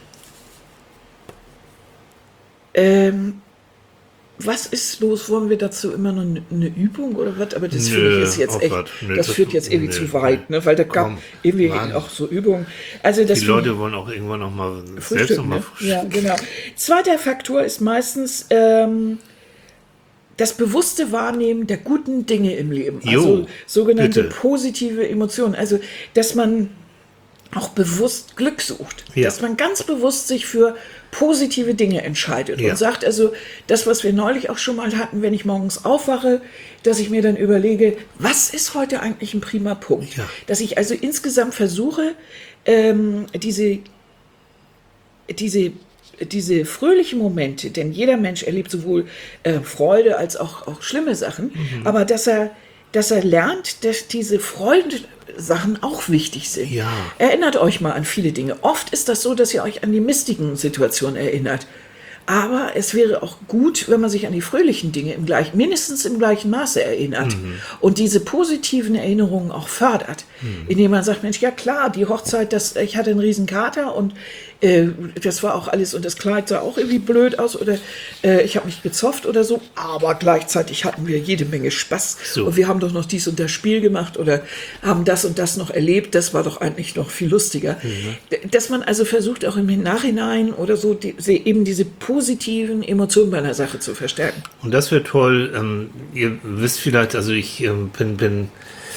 Ähm, was ist los? Wollen wir dazu immer noch eine, eine Übung oder was? Aber das finde ich ist jetzt echt, nö, das, das führt jetzt irgendwie nö, zu weit, ne? Weil da gab komm, irgendwie Mann. auch so Übungen. Also das Die Leute wollen auch irgendwann noch mal selbst noch mal ne? Ja, genau. Zweiter Faktor ist meistens ähm, das bewusste Wahrnehmen der guten Dinge im Leben, jo, also sogenannte bitte. positive Emotionen, also dass man auch bewusst Glück sucht, ja. dass man ganz bewusst sich für positive Dinge entscheidet ja. und sagt also, das, was wir neulich auch schon mal hatten, wenn ich morgens aufwache, dass ich mir dann überlege, was ist heute eigentlich ein prima Punkt, ja. dass ich also insgesamt versuche, ähm, diese, diese diese fröhlichen Momente, denn jeder Mensch erlebt sowohl äh, Freude als auch, auch schlimme Sachen, mhm. aber dass er, dass er lernt, dass diese Freudensachen auch wichtig sind. Ja. Erinnert euch mal an viele Dinge. Oft ist das so, dass ihr euch an die mistigen Situationen erinnert. Aber es wäre auch gut, wenn man sich an die fröhlichen Dinge im gleichen, mindestens im gleichen Maße erinnert mhm. und diese positiven Erinnerungen auch fördert, mhm. indem man sagt, Mensch, ja klar, die Hochzeit, das, ich hatte einen riesen Kater und äh, das war auch alles und das Kleid sah auch irgendwie blöd aus oder äh, ich habe mich gezofft oder so, aber gleichzeitig hatten wir jede Menge Spaß so. Und wir haben doch noch dies und das Spiel gemacht oder haben das und das noch erlebt, das war doch eigentlich noch viel lustiger. Mhm. Dass man also versucht, auch im Nachhinein oder so die, eben diese positiven Emotionen bei einer Sache zu verstärken. Und das wäre toll. Ähm, ihr wisst vielleicht, also ich ähm, bin, bin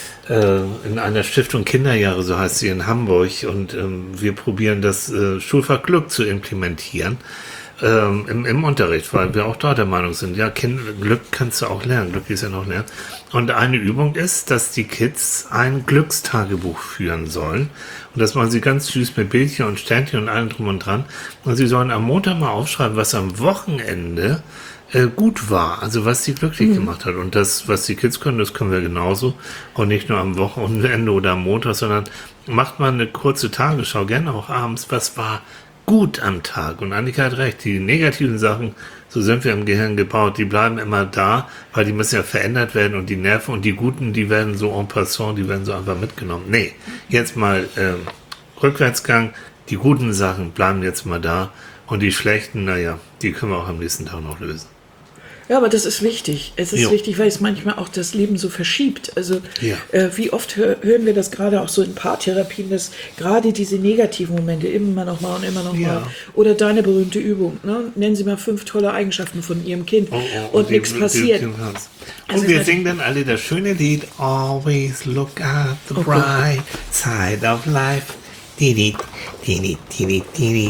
äh, in einer Stiftung Kinderjahre, so heißt sie, in Hamburg und ähm, wir probieren das äh, Schulfach Glück zu implementieren ähm, im, im Unterricht, weil wir auch da der Meinung sind, ja, kind, Glück kannst du auch lernen, Glück ist ja noch lernen. Und eine Übung ist, dass die Kids ein Glückstagebuch führen sollen. Und das machen sie ganz süß mit Bildchen und Sternchen und allem drum und dran. Und sie sollen am Montag mal aufschreiben, was am Wochenende äh, gut war. Also was sie glücklich mhm. gemacht hat. Und das, was die Kids können, das können wir genauso. Und nicht nur am Wochenende oder am Montag, sondern macht mal eine kurze Tagesschau, gerne auch abends, was war gut am Tag. Und Annika hat recht, die negativen Sachen, so sind wir im Gehirn gebaut, die bleiben immer da, weil die müssen ja verändert werden und die Nerven und die guten, die werden so en passant, die werden so einfach mitgenommen. Nee, jetzt mal ähm, Rückwärtsgang, die guten Sachen bleiben jetzt mal da und die schlechten, naja, die können wir auch am nächsten Tag noch lösen. Ja, aber das ist wichtig. Es ist jo. wichtig, weil es manchmal auch das Leben so verschiebt. Also ja. äh, wie oft hör, hören wir das gerade auch so in Paartherapien, dass gerade diese negativen Momente immer noch mal und immer noch ja. mal. Oder deine berühmte Übung. Ne? Nennen Sie mal fünf tolle Eigenschaften von Ihrem Kind. Oh, oh, und und nichts passiert. Und also wir singen dann alle das schöne Lied Always look at the okay. bright side of life. Didi, didi, didi, didi.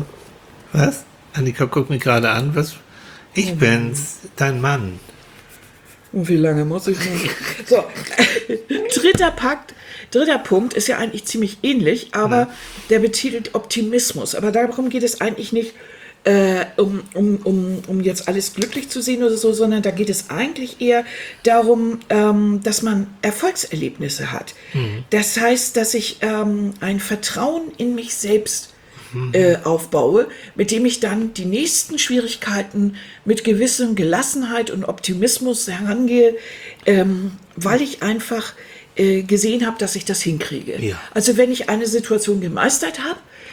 Was? Annika guckt mich gerade an. Was? Ich bin's, dein Mann. Und wie lange muss ich noch? So, dritter Pakt, dritter Punkt ist ja eigentlich ziemlich ähnlich, aber ja. der betitelt Optimismus. Aber darum geht es eigentlich nicht, äh, um, um, um, um jetzt alles glücklich zu sehen oder so, sondern da geht es eigentlich eher darum, ähm, dass man Erfolgserlebnisse hat. Mhm. Das heißt, dass ich ähm, ein Vertrauen in mich selbst Äh, aufbaue, mit dem ich dann die nächsten Schwierigkeiten mit gewissem Gelassenheit und Optimismus herangehe, ähm, weil ich einfach äh, gesehen habe, dass ich das hinkriege. Ja. Also wenn ich eine Situation gemeistert habe,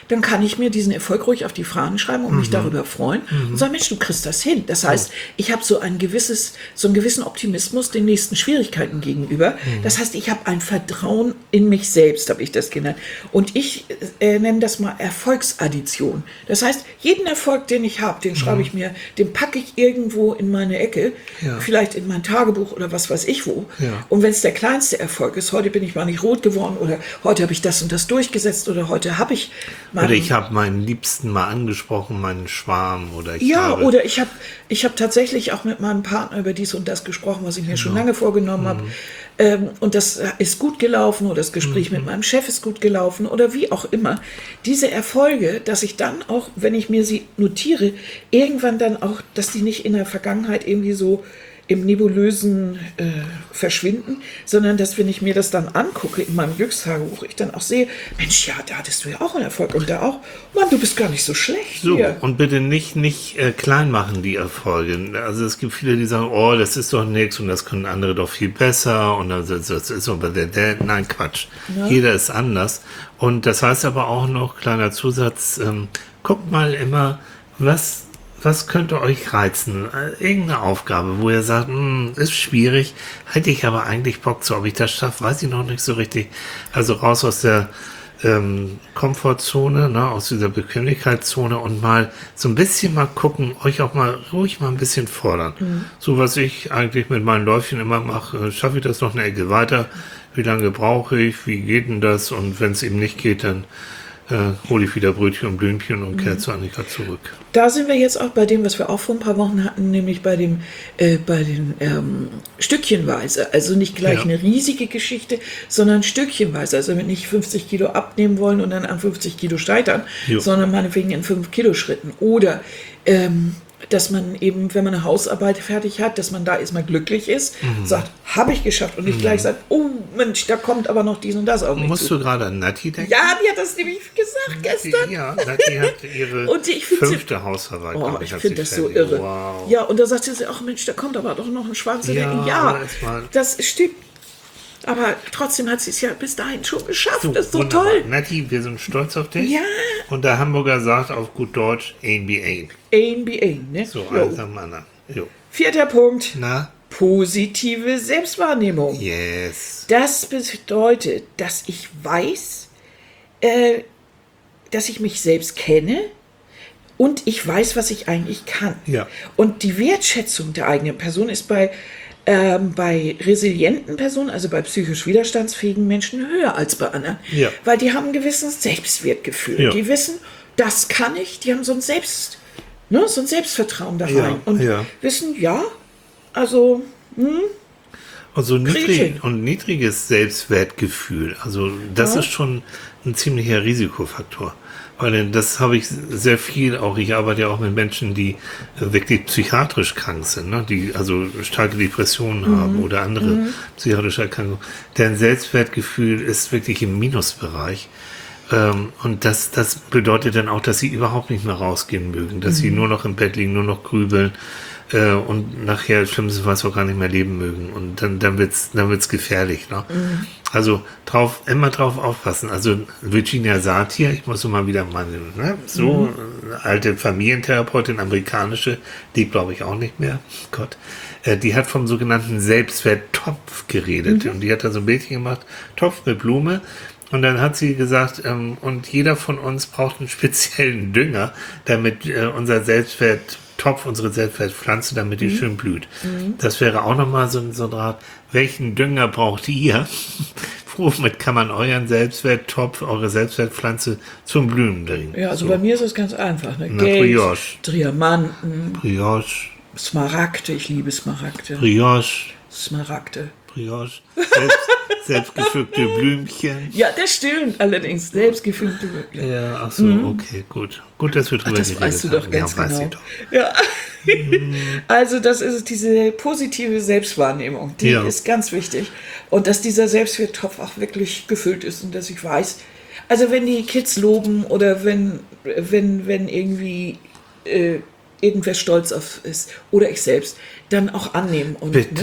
dann kann ich mir diesen Erfolg ruhig auf die Fahnen schreiben und mich darüber freuen und sagen, Mensch, du kriegst das hin. Das heißt, ich habe so ein gewisses, so einen gewissen Optimismus den nächsten Schwierigkeiten gegenüber. Das heißt, ich habe ein Vertrauen in mich selbst, habe ich das genannt. Und ich äh, nenne das mal Erfolgsaddition. Das heißt, jeden Erfolg, den ich habe, den schreibe ich mir, den packe ich irgendwo in meine Ecke, Ja. vielleicht in mein Tagebuch oder was weiß ich wo. Ja. Und wenn es der kleinste Erfolg ist, heute bin ich mal nicht rot geworden oder heute habe ich das und das durchgesetzt oder heute habe ich mal Oder ich habe meinen Liebsten mal angesprochen, meinen Schwarm. Oder ich ja, habe, oder ich habe ich hab tatsächlich auch mit meinem Partner über dies und das gesprochen, was ich mir schon lange vorgenommen habe. Ähm, und das ist gut gelaufen oder das Gespräch mit meinem Chef ist gut gelaufen oder wie auch immer. Diese Erfolge, dass ich dann auch, wenn ich mir sie notiere, irgendwann dann auch, dass die nicht in der Vergangenheit irgendwie so im Nebulösen äh, verschwinden, sondern dass, wenn ich mir das dann angucke in meinem Glückstagebuch, ich dann auch sehe, Mensch, ja, da hattest du ja auch einen Erfolg und da auch, Mann, du bist gar nicht so schlecht So, hier. und bitte nicht, nicht äh, klein machen, die Erfolge. Also es gibt viele, die sagen, oh, das ist doch nichts und das können andere doch viel besser und das, das ist so, der, der, nein, Quatsch. Jeder ist anders. Und das heißt aber auch noch, kleiner Zusatz, ähm, guckt mal immer, was Was könnte euch reizen? Äh, Irgendeine Aufgabe, wo ihr sagt, hm, ist schwierig, hätte ich aber eigentlich Bock zu. Ob ich das schaffe, weiß ich noch nicht so richtig. Also raus aus der ähm, Komfortzone, ne, aus dieser Bequemlichkeitszone und mal so ein bisschen mal gucken, euch auch mal ruhig mal ein bisschen fordern. Mhm. So was ich eigentlich mit meinen Läufchen immer mache, schaffe ich das noch eine Ecke weiter? Wie lange brauche ich? Wie geht denn das? Und wenn es eben nicht geht, dann Äh, hole ich wieder Brötchen und Blümchen und kehre zu Annika zurück. Da sind wir jetzt auch bei dem, was wir auch vor ein paar Wochen hatten, nämlich bei dem, äh, bei den ähm, Stückchenweise. Also nicht gleich Ja. eine riesige Geschichte, sondern Stückchenweise. Also nicht fünfzig Kilo abnehmen wollen und dann an fünfzig Kilo scheitern, Jo. sondern meinetwegen in fünf Kilo Schritten. Oder ähm, dass man eben, wenn man eine Hausarbeit fertig hat, dass man da erstmal glücklich ist, sagt, habe ich geschafft und nicht gleich sagt, oh Mensch, da kommt aber noch dies und das auf mich Musst zu. du gerade an Nati denken? Ja, die hat das nämlich gesagt gestern. Ja, Nati hat ihre Und ich find's- fünfte Hausarbeit. Oh, glaub ich hat finde sie das so fertig. irre. Wow. Ja, und da sagt sie, ach Mensch, da kommt aber doch noch ein schwarzer Ja, Decken. Ja, aber erst mal- das stimmt. Aber trotzdem hat sie es ja bis dahin schon geschafft. So, das ist so wunderbar. toll. Nati, wir sind stolz auf dich. Ja. Und der Hamburger sagt auf gut Deutsch A N B A. A N B A, ne? So, Jo. also Mann. Jo. Vierter Punkt. Na? Positive Selbstwahrnehmung. Yes. Das bedeutet, dass ich weiß, äh, dass ich mich selbst kenne und ich weiß, was ich eigentlich kann. Ja. Und die Wertschätzung der eigenen Person ist bei, ähm, bei resilienten Personen, also bei psychisch widerstandsfähigen Menschen, höher als bei anderen. Ja. Weil die haben ein gewisses Selbstwertgefühl. Ja. Die wissen, das kann ich, die haben so ein Selbst, ne, so ein Selbstvertrauen da rein. Ja, Und ja. wissen, ja, also, hm, Und so niedrig, Kriegen. und niedriges Selbstwertgefühl, also das Ja. ist schon ein ziemlicher Risikofaktor. Weil das habe ich sehr viel auch, ich arbeite ja auch mit Menschen, die äh, wirklich psychiatrisch krank sind, ne? Die also starke Depressionen haben oder andere psychiatrische Erkrankungen. Deren Selbstwertgefühl ist wirklich im Minusbereich. Ähm, und das, das bedeutet dann auch, dass sie überhaupt nicht mehr rausgehen mögen, dass sie nur noch im Bett liegen, nur noch grübeln äh, und nachher schlimmstenfalls auch gar nicht mehr leben mögen. Und dann, dann wird's, dann wird's gefährlich. Ne? Also drauf, immer drauf aufpassen. Also Virginia Satir, ich muss so mal wieder meine, ne, so äh, alte Familientherapeutin, amerikanische, die glaube ich auch nicht mehr. Gott. Äh, die hat vom sogenannten Selbstwerttopf geredet. Und die hat da so ein Bildchen gemacht, Topf mit Blume. Und dann hat sie gesagt, ähm, und jeder von uns braucht einen speziellen Dünger, damit äh, unser Selbstwerttopf, unsere Selbstwertpflanze, damit die schön blüht. Das wäre auch nochmal so, so ein Rat. Welchen Dünger braucht ihr? Womit kann man euren Selbstwerttopf, eure Selbstwertpflanze zum Blühen bringen? ja, also so. bei mir ist es ganz einfach. Ne? Na, Geld, Brioche. Diamanten, Brioche, Smaragde, ich liebe Smaragde. Brioche, Smaragde. Brioche, selbst, selbstgepflückte Blümchen. Ja, das stimmt allerdings. Selbstgefühlte Glück. Ja, ach so, okay, gut. Gut, dass wir drüber Das geredet weißt du haben. doch ganz ja, weiß genau. ich doch. Ja. Also das ist diese positive Selbstwahrnehmung, die Ja. ist ganz wichtig. Und dass dieser Selbstwerttopf auch wirklich gefüllt ist und dass ich weiß, also wenn die Kids loben oder wenn, wenn, wenn irgendwie äh, irgendwer stolz auf ist oder ich selbst, dann auch annehmen. Und, Bitte. ne?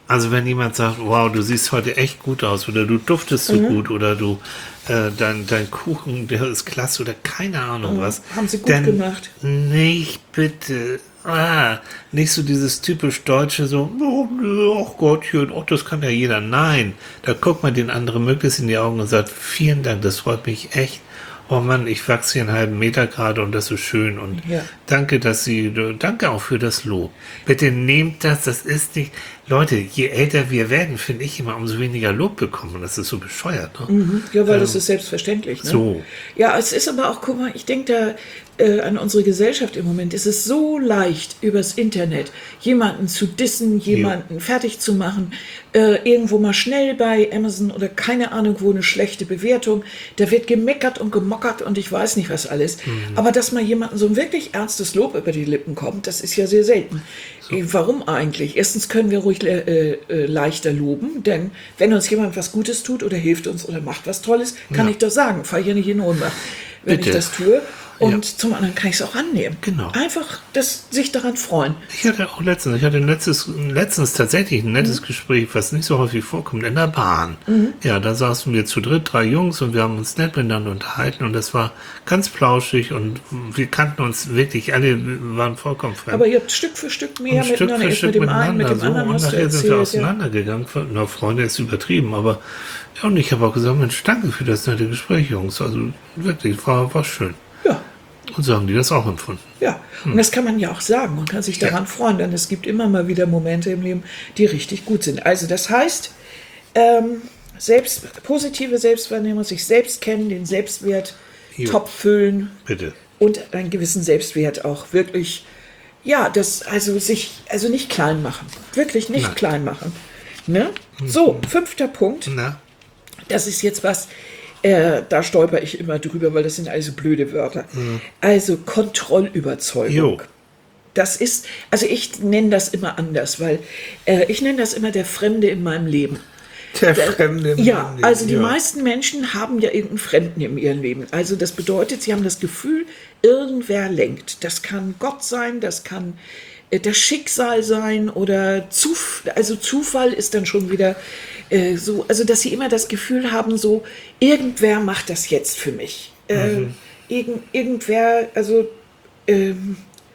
Also wenn jemand sagt, wow, du siehst heute echt gut aus oder du duftest so mhm. gut oder du äh, dein, dein Kuchen, der ist klasse oder keine Ahnung mhm. was. Haben sie gut dann gemacht. Nicht bitte. Ah, nicht so dieses typisch Deutsche, so, oh, oh Gottchen, oh, das kann ja jeder. Nein, da guckt man den anderen möglichst in die Augen und sagt, vielen Dank, das freut mich echt. Oh Mann, ich wachse hier einen halben Meter gerade und das ist schön und ja. danke, dass Sie, danke auch für das Lob. Bitte nehmt das, das ist nicht, Leute, je älter wir werden, finde ich immer, umso weniger Lob bekommen. Das ist so bescheuert. Ne? Mhm. Ja, weil ähm, das ist selbstverständlich. Ne? So. Ja, es ist aber auch, guck mal, ich denke da äh, an unsere Gesellschaft im Moment. Es ist so leicht, übers Internet jemanden zu dissen, jemanden ja. fertig zu machen, äh, irgendwo mal schnell bei Amazon oder keine Ahnung wo eine schlechte Bewertung. Da wird gemeckert und gemockert und ich weiß nicht was alles. Mhm. Aber dass mal jemandem so ein wirklich ernstes Lob über die Lippen kommt, das ist ja sehr selten. So. Warum eigentlich? Erstens können wir ruhig äh, äh, leichter loben, denn wenn uns jemand was Gutes tut oder hilft uns oder macht was Tolles, kann ja. ich das sagen. Fall ja nicht in Ohnmacht, wenn Bitte. ich das tue. Und ja. zum anderen kann ich es auch annehmen. Genau. Einfach das, sich daran freuen. Ich hatte auch letztens, ich hatte ein letztes, letztens tatsächlich ein nettes mhm. Gespräch, was nicht so häufig vorkommt, in der Bahn. Mhm. Ja, da saßen wir zu dritt, drei Jungs und wir haben uns nett miteinander unterhalten und das war ganz plauschig und wir kannten uns wirklich, alle waren vollkommen fremd. Aber ihr habt Stück für Stück mehr und miteinander, Stück für Stück mit dem miteinander, einen, mit dem so, anderen und nachher sind wir auseinandergegangen. Ja. Na, Freunde ist übertrieben, aber ja, und ich habe auch gesagt, Mensch, danke für das nette Gespräch, Jungs. Also wirklich, war, war schön. Ja. Und so haben die das auch empfunden. Ja, hm. und das kann man ja auch sagen. Man kann sich daran ja. freuen, denn es gibt immer mal wieder Momente im Leben, die richtig gut sind. Also das heißt, ähm, selbst, positive Selbstwahrnehmung, sich selbst kennen, den Selbstwert jo. top füllen. Bitte. Und einen gewissen Selbstwert auch wirklich, ja, das, also sich, also nicht klein machen. Wirklich nicht Nein. klein machen. Ne? Mhm. So, fünfter Punkt. Na? Das ist jetzt was, Äh, da stolper ich immer drüber, weil das sind also blöde Wörter. Mhm. Also Kontrollüberzeugung. Jo. Das ist, also ich nenne das immer anders, weil äh, ich nenne das immer der Fremde in meinem Leben. Der Fremde in Ja, meinem Leben. also die ja. meisten Menschen haben ja irgendeinen Fremden in ihrem Leben. Also das bedeutet, sie haben das Gefühl, irgendwer lenkt. Das kann Gott sein, das kann äh, das Schicksal sein oder Zuf also Zufall ist dann schon wieder äh, so, also dass sie immer das Gefühl haben, so irgendwer macht das jetzt für mich. Äh, mhm. irgend, irgendwer, also ähm,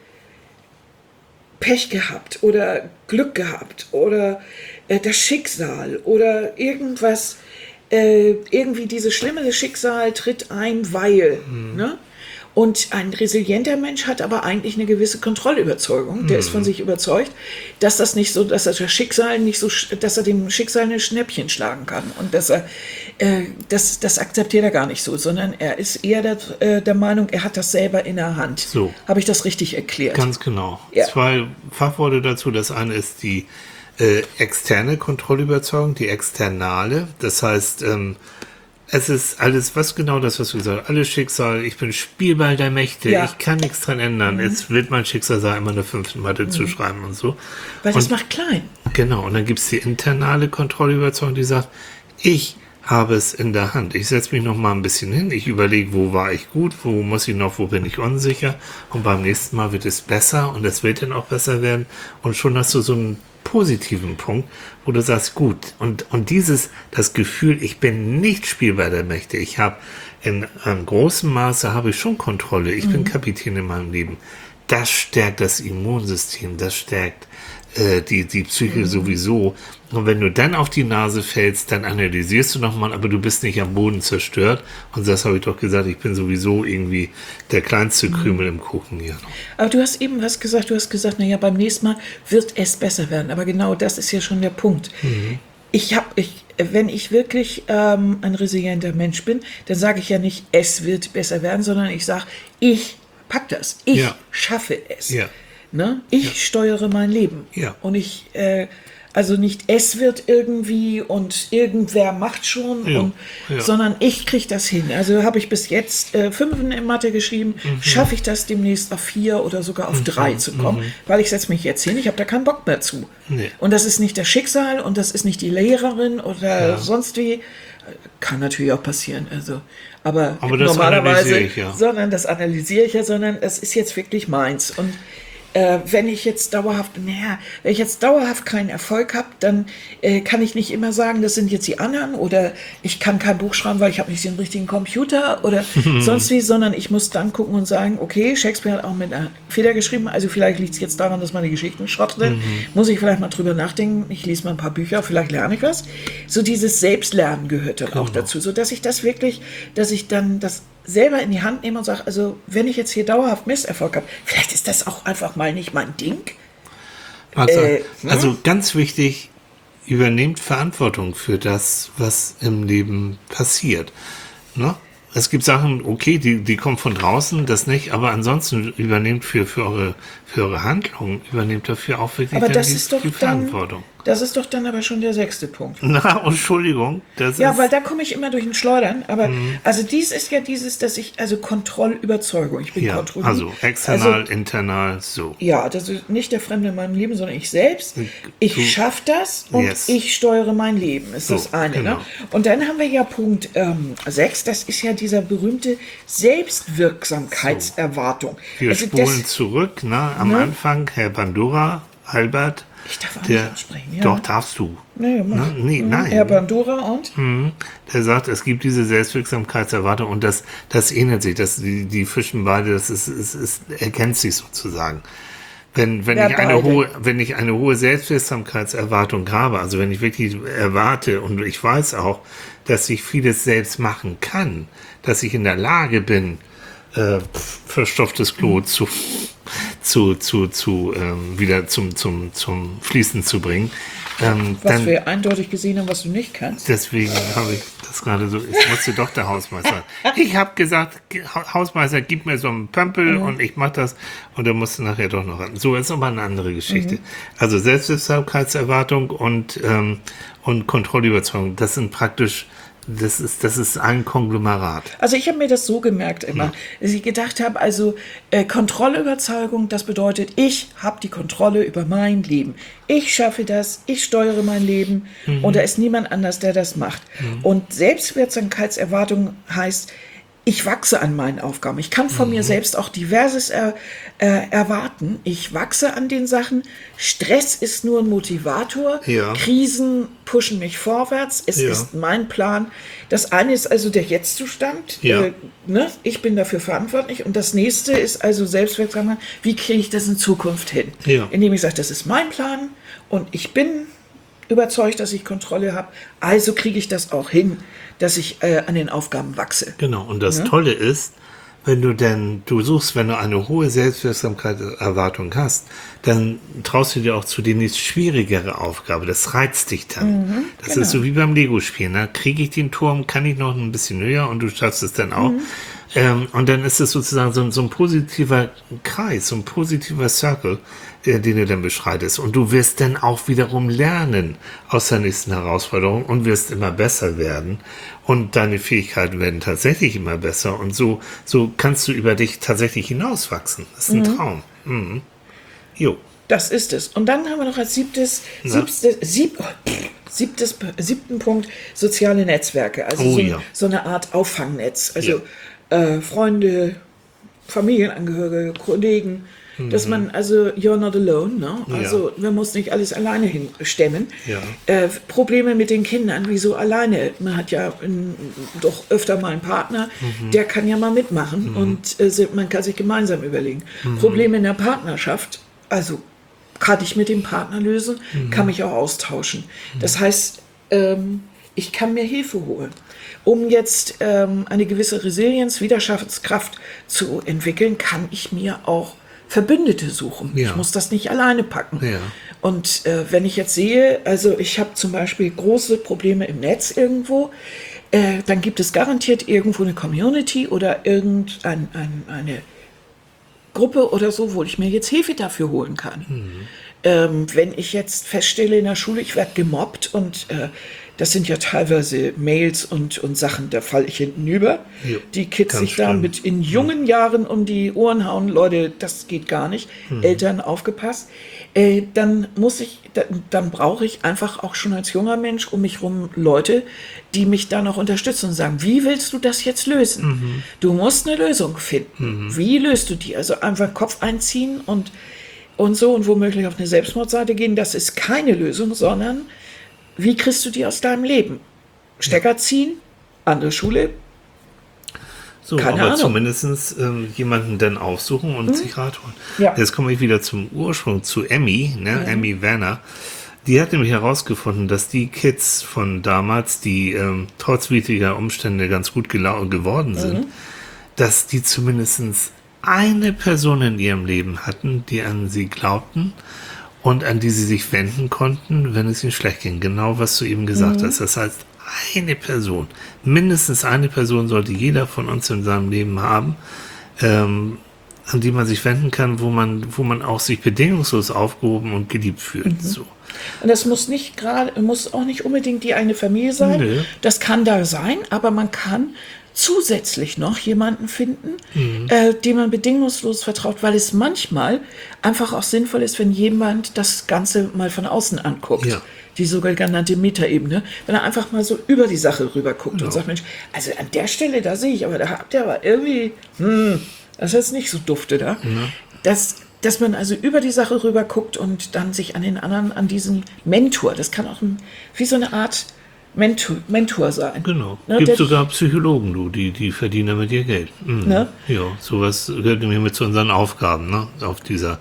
Pech gehabt oder Glück gehabt oder äh, das Schicksal oder irgendwas, äh, irgendwie dieses schlimme Schicksal tritt ein, weil, mhm. ne? Und ein resilienter Mensch hat aber eigentlich eine gewisse Kontrollüberzeugung. Der mhm. ist von sich überzeugt, dass das nicht so, dass er das Schicksal nicht so, dass er dem Schicksal ein Schnäppchen schlagen kann und dass er, äh, das, das akzeptiert er gar nicht so, sondern er ist eher der, äh, der Meinung, er hat das selber in der Hand. So. Habe ich das richtig erklärt? Ganz genau. Ja. Zwei Fachworte dazu. Das eine ist die äh, externe Kontrollüberzeugung, die externale. Das heißt, ähm, es ist alles, was genau das, was du gesagt hast, alles Schicksal, ich bin Spielball der Mächte, ja. ich kann nichts dran ändern. Mhm. Jetzt wird mein Schicksal sein, immer eine fünfte Mathe mhm. zu schreiben und so. Weil das und, macht klein. Genau, und dann gibt es die internale Kontrollüberzeugung, die sagt, ich habe es in der Hand. Ich setze mich noch mal ein bisschen hin, ich überlege, wo war ich gut, wo muss ich noch, wo bin ich unsicher und beim nächsten Mal wird es besser und es wird dann auch besser werden und schon hast du so einen positiven Punkt, wo du sagst, gut, und, und dieses, das Gefühl, ich bin nicht Spielball der Mächte, ich habe in einem großen Maße, habe ich schon Kontrolle, ich mhm. bin Kapitän in meinem Leben, das stärkt das Immunsystem, das stärkt äh, die, die Psyche mhm. sowieso. Und wenn du dann auf die Nase fällst, dann analysierst du nochmal, aber du bist nicht am Boden zerstört. Und das habe ich doch gesagt, ich bin sowieso irgendwie der kleinste Krümel mhm. im Kuchen hier. Aber du hast eben was gesagt, du hast gesagt, naja, beim nächsten Mal wird es besser werden. Aber genau das ist ja schon der Punkt. Mhm. Ich habe, ich, wenn ich wirklich ähm, ein resilienter Mensch bin, dann sage ich ja nicht, es wird besser werden, sondern ich sage, ich pack das, ich ja. schaffe es. Ja. Ne? Ich ja. steuere mein Leben. Ja. Und ich, äh, also nicht es wird irgendwie und irgendwer macht schon, ja. Und, ja. sondern ich kriege das hin. Also habe ich bis jetzt äh, Fünfen in Mathe geschrieben, mhm. schaffe ich das demnächst auf vier oder sogar auf mhm. drei zu kommen, mhm. weil ich setze mich jetzt hin, ich habe da keinen Bock mehr zu. Nee. Und das ist nicht das Schicksal und das ist nicht die Lehrerin oder ja. sonst wie. Kann natürlich auch passieren, also, aber, aber das normalerweise, ich, ja. sondern das analysiere ich ja, sondern das ist jetzt wirklich meins. Und äh, wenn ich jetzt dauerhaft, naja, wenn ich jetzt dauerhaft keinen Erfolg habe, dann äh, kann ich nicht immer sagen, das sind jetzt die anderen oder ich kann kein Buch schreiben, weil ich habe nicht den richtigen Computer oder sonst wie, sondern ich muss dann gucken und sagen, okay, Shakespeare hat auch mit einer Feder geschrieben, also vielleicht liegt es jetzt daran, dass meine Geschichten Schrott sind, mhm. muss ich vielleicht mal drüber nachdenken, ich lese mal ein paar Bücher, vielleicht lerne ich was. So dieses Selbstlernen gehört dann genau. auch dazu, so dass ich das wirklich, dass ich dann das selber in die Hand nehme und sage, also wenn ich jetzt hier dauerhaft Misserfolg habe, vielleicht ist das auch einfach mal nicht mein Ding. Also, äh, also hm? ganz wichtig, übernehmt Verantwortung für das, was im Leben passiert. Ne? Es gibt Sachen, okay, die, die kommen von draußen, das nicht, aber ansonsten übernehmt für, für, eure, für eure Handlungen, übernehmt dafür auch wirklich aber dann das die, ist doch die Verantwortung. Dann, das ist doch dann aber schon der sechste Punkt. Na, Entschuldigung. Das ja, ist weil da komme ich immer durch ein Schleudern. Aber mhm. also dies ist ja dieses, dass ich, also Kontrollüberzeugung. Ich bin ja, kontrolliert. also external, also, internal, so. Ja, das ist nicht der Fremde in meinem Leben, sondern ich selbst. Ich du, schaffe das und yes. ich steuere mein Leben, ist so, das eine. genau. Ne? Und dann haben wir ja Punkt ähm, sechs, das ist ja dieser berühmte Selbstwirksamkeitserwartung. Wir also spulen das, zurück, ne? Am ne? Anfang, Herr Bandura, Albert. Ich darf auch der, nicht ansprechen, ja. Doch, darfst du. Nee, mach. Ne? Nee, mhm. nein. Herr Bandura und? Mhm. Der sagt, es gibt diese Selbstwirksamkeitserwartung und das, das ähnelt sich. Das, die, die fischen beide, das ist, ist, ist, ergänzt sich sozusagen. Wenn, wenn, ja, ich eine hohe, wenn ich eine hohe Selbstwirksamkeitserwartung habe, also wenn ich wirklich erwarte und ich weiß auch, dass ich vieles selbst machen kann, dass ich in der Lage bin, äh, verstopftes Klo mhm. zu, zu, zu, zu ähm, wieder zum, zum, zum Fließen zu bringen. Ähm, was dann, wir eindeutig gesehen haben, was du nicht kannst. Deswegen habe ich das gerade so, ich musste doch der Hausmeister. Ich habe gesagt, Hausmeister, gib mir so einen Pömpel mhm. und ich mache das und er musste nachher doch noch ran. So, ist aber eine andere Geschichte. Mhm. Also Selbstwirksamkeitserwartung und, ähm, und Kontrollüberzeugung, das sind praktisch Das ist, das ist ein Konglomerat. Also ich habe mir das so gemerkt immer, ja. dass ich gedacht habe, also äh, Kontrollüberzeugung, das bedeutet, ich habe die Kontrolle über mein Leben. Ich schaffe das, ich steuere mein Leben mhm. und da ist niemand anders, der das macht. Mhm. Und Selbstwirksamkeitserwartung heißt, ich wachse an meinen Aufgaben. Ich kann von mhm. mir selbst auch Diverses er, äh, erwarten. Ich wachse an den Sachen. Stress ist nur ein Motivator. Ja. Krisen pushen mich vorwärts. Es ja. ist mein Plan. Das eine ist also der Jetzt-Zustand. Ja. Äh, ne? Ich bin dafür verantwortlich. Und das nächste ist also Selbstwirksamkeit. Wie kriege ich das in Zukunft hin? Ja. Indem ich sage, das ist mein Plan und ich bin überzeugt, dass ich Kontrolle habe. Also kriege ich das auch hin, dass ich äh, an den Aufgaben wachse. Genau, und das ja? Tolle ist, wenn du denn, du suchst, wenn du eine hohe Selbstwirksamkeitserwartung hast, dann traust du dir auch zu die nächst schwierigere Aufgabe. Das reizt dich dann. Mhm, das genau. ist so wie beim Lego-Spielen. Ne? Kriege ich den Turm, kann ich noch ein bisschen höher und du schaffst es dann auch. Mhm. Ähm, und dann ist es sozusagen so, so ein positiver Kreis, so ein positiver Circle, äh, den du dann beschreitest. Und du wirst dann auch wiederum lernen aus der nächsten Herausforderung und wirst immer besser werden. Und deine Fähigkeiten werden tatsächlich immer besser. Und so, so kannst du über dich tatsächlich hinauswachsen. Das ist ein mhm. Traum. Mhm. Jo. Das ist es. Und dann haben wir noch als siebtes, siebtes, sieb, siebtes, siebten Punkt soziale Netzwerke. Also oh, so, ja. so eine Art Auffangnetz. Also ja. Äh, Freunde, Familienangehörige, Kollegen, mhm. dass man, also you're not alone, ne? Also ja. man muss nicht alles alleine hinstemmen. Ja. Äh, Probleme mit den Kindern, wieso alleine? Man hat ja in, doch öfter mal einen Partner, mhm. der kann ja mal mitmachen mhm. und äh, man kann sich gemeinsam überlegen. Mhm. Probleme in der Partnerschaft, also kann ich mit dem Partner lösen, mhm. kann mich auch austauschen. Mhm. Das heißt, ähm, ich kann mir Hilfe holen. Um jetzt ähm, eine gewisse Resilienz, Widerstandskraft zu entwickeln, kann ich mir auch Verbündete suchen. Ja. Ich muss das nicht alleine packen. Ja. Und äh, wenn ich jetzt sehe, also ich habe zum Beispiel große Probleme im Netz irgendwo, äh, dann gibt es garantiert irgendwo eine Community oder irgendeine ein, eine Gruppe oder so, wo ich mir jetzt Hilfe dafür holen kann. Mhm. Ähm, wenn ich jetzt feststelle in der Schule, ich werde gemobbt und äh, das sind ja teilweise Mails und, und Sachen, da falle ich hinten über. Jo, die Kids sich da mit in jungen mhm. Jahren um die Ohren hauen. Leute, das geht gar nicht. Mhm. Eltern, aufgepasst. Äh, dann muss ich, dann, dann brauche ich einfach auch schon als junger Mensch um mich rum Leute, die mich da noch unterstützen und sagen, wie willst du das jetzt lösen? Mhm. Du musst eine Lösung finden. Mhm. Wie löst du die? Also einfach Kopf einziehen und und so und womöglich auf eine Selbstmordseite gehen, das ist keine Lösung, sondern wie kriegst du die aus deinem Leben? Stecker ziehen, andere Schule. So, Keine aber Ahnung. zumindest ähm, jemanden dann aufsuchen und sich Rat holen. Ja. Jetzt komme ich wieder zum Ursprung, zu Emmy, ne? Mhm. Emmy Werner. Die hat nämlich herausgefunden, dass die Kids von damals, die ähm, trotz widriger Umstände ganz gut gelau- geworden sind, Mhm. dass die zumindest eine Person in ihrem Leben hatten, die an sie glaubten und an die sie sich wenden konnten, wenn es ihnen schlecht ging. Genau, was du eben gesagt Mhm. hast. Das heißt, eine Person, mindestens eine Person sollte jeder von uns in seinem Leben haben, ähm, an die man sich wenden kann, wo man, wo man auch sich bedingungslos aufgehoben und geliebt fühlt. Mhm. So. Und das muss nicht gerade, muss auch nicht unbedingt die eine Familie sein. Nö. Das kann da sein, aber man kann zusätzlich noch jemanden finden, Mhm. äh, dem man bedingungslos vertraut, weil es manchmal einfach auch sinnvoll ist, wenn jemand das Ganze mal von außen anguckt. Ja. Die sogenannte Metaebene, wenn er einfach mal so über die Sache rüber guckt Ja. und sagt, Mensch, also an der Stelle, da sehe ich, aber da habt ihr aber irgendwie, hm, das ist jetzt nicht so dufte da. Das, dass man also über die Sache rüber guckt und dann sich an den anderen, an diesen Mentor, das kann auch ein, wie so eine Art Mentor, Mentor sein. Genau. Ne, Gibt der- sogar Psychologen, du, die, die verdienen mit ihr Geld. Mhm. Ne? Ja, sowas gehört nämlich mit zu unseren Aufgaben, ne? Auf dieser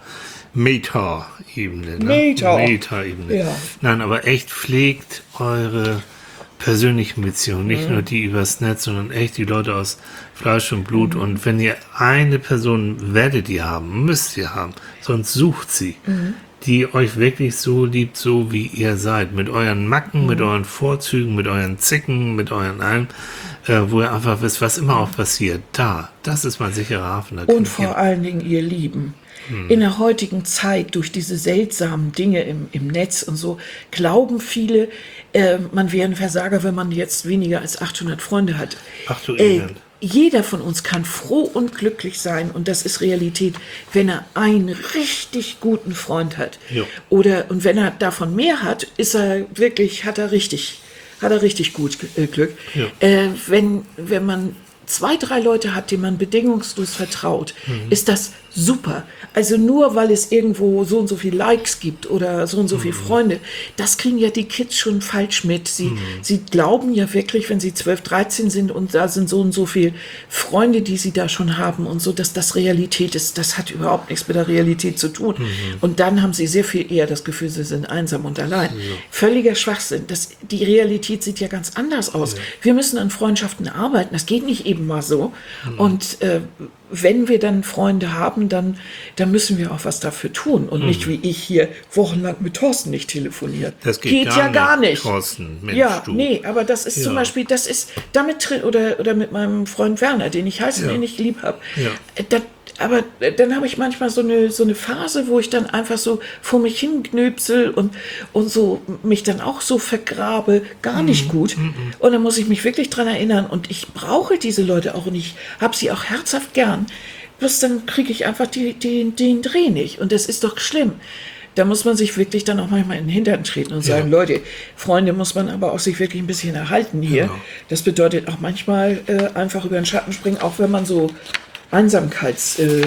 Meta-Ebene. Ne? Meta. Meta-Ebene. Ja. Nein, aber echt pflegt eure persönlichen Beziehungen, nicht Mhm. nur die übers Netz, sondern echt die Leute aus Fleisch und Blut. Mhm. Und wenn ihr eine Person werdet ihr haben, müsst ihr haben, sonst sucht sie, Mhm. die euch wirklich so liebt, so wie ihr seid, mit euren Macken, Mhm. mit euren Vorzügen, mit euren Zicken, mit euren allem, äh, wo ihr einfach wisst, was immer auch passiert. Da, das ist mein sicherer Hafen. Da kann Und ich vor hin. allen Dingen ihr Lieben. In der heutigen Zeit, durch diese seltsamen Dinge im, im Netz und so, glauben viele, äh, man wäre ein Versager, wenn man jetzt weniger als achthundert Freunde hat. Ach du Äh, Elend. jeder von uns kann froh und glücklich sein, und das ist Realität, wenn er einen richtig guten Freund hat. Jo. Oder, und wenn er davon mehr hat, ist er wirklich, hat er richtig, hat er richtig gut äh, Glück. Ja. Äh, wenn, wenn man zwei, drei Leute hat, denen man bedingungslos vertraut, ist das super. Also nur weil es irgendwo so und so viele Likes gibt oder so und so viele Freunde, das kriegen ja die Kids schon falsch mit. Sie, sie glauben ja wirklich, wenn sie zwölf, dreizehn sind und da sind so und so viele Freunde, die sie da schon haben und so, dass das Realität ist. Das hat überhaupt nichts mit der Realität zu tun. Und dann haben sie sehr viel eher das Gefühl, sie sind einsam und allein. Völliger Schwachsinn. Das, die Realität sieht ja ganz anders aus. Wir müssen an Freundschaften arbeiten. Das geht nicht eben mal so. Und äh, wenn wir dann Freunde haben, dann, dann müssen wir auch was dafür tun und nicht wie ich hier wochenlang mit Thorsten nicht telefonieren. Das geht gar ja nicht, gar nicht. Thorsten, Mensch, ja, du. nee, aber das ist zum Ja. Beispiel, das ist damit tri- oder oder mit meinem Freund Werner, den ich heiße, Ja. den ich lieb habe. Ja. Da, aber äh, dann habe ich manchmal so eine so eine Phase, wo ich dann einfach so vor mich hinknöpsel und und so mich dann auch so vergrabe, gar Mhm. nicht gut. Und dann muss ich mich wirklich dran erinnern, und ich brauche diese Leute auch, und ich habe sie auch herzhaft gern. Bloß dann kriege ich einfach die, die, den Dreh nicht. Und das ist doch schlimm. Da muss man sich wirklich dann auch manchmal in den Hintern treten und Ja. sagen, Leute, Freunde muss man aber auch sich wirklich ein bisschen erhalten hier. Genau. Das bedeutet auch manchmal äh, einfach über den Schatten springen, auch wenn man so Einsamkeits, äh,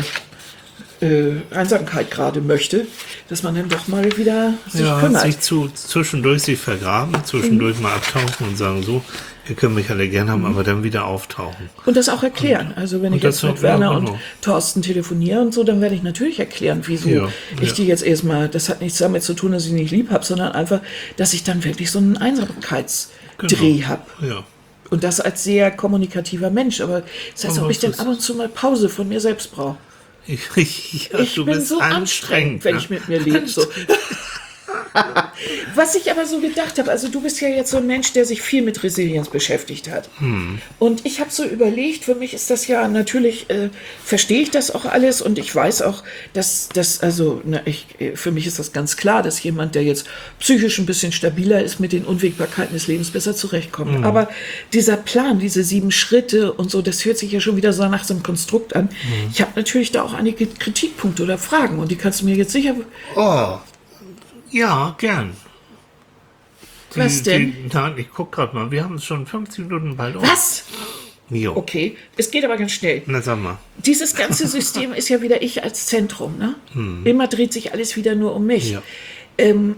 äh, Einsamkeit gerade möchte, dass man dann doch mal wieder sich Ja, kümmert. sich zu, zwischendurch sich vergraben, zwischendurch mal abtauchen und sagen, so, ihr könnt mich alle gern haben, aber dann wieder auftauchen. Und das auch erklären. Also wenn ich und das jetzt mit auch- Werner ja, und genau. Thorsten telefoniere und so, dann werde ich natürlich erklären, wieso Ja, ich ja. die jetzt erstmal, das hat nichts damit zu tun, dass ich nicht lieb habe, sondern einfach, dass ich dann wirklich so einen Einsamkeitsdreh Genau. habe. Ja. Und das als sehr kommunikativer Mensch. Aber das heißt, Aber ob ich es dann ist- ab und zu mal Pause von mir selbst brauche. Ich, ich, ja, Ich du bin bist so anstrengend, wenn ja. ich mit mir lebe. So. Was ich aber so gedacht habe, also du bist ja jetzt so ein Mensch, der sich viel mit Resilienz beschäftigt hat. Und ich habe so überlegt, für mich ist das ja natürlich, äh, verstehe ich das auch alles, und ich weiß auch, dass das, also na, ich, äh, für mich ist das ganz klar, dass jemand, der jetzt psychisch ein bisschen stabiler ist, mit den Unwägbarkeiten des Lebens besser zurechtkommt. Aber dieser Plan, diese sieben Schritte und so, das hört sich ja schon wieder so nach so einem Konstrukt an. Ich habe natürlich da auch einige Kritikpunkte oder Fragen, und die kannst du mir jetzt sicher... Oh, ja, gern. Die, Was denn? Die, nein, ich guck gerade mal, wir haben es schon fünfzehn Minuten bald um. Was? Jo. Okay, es geht aber ganz schnell. Na, sag mal. Dieses ganze System ist ja wieder ich als Zentrum. Ne? Hm. Immer dreht sich alles wieder nur um mich. Ja. Ähm,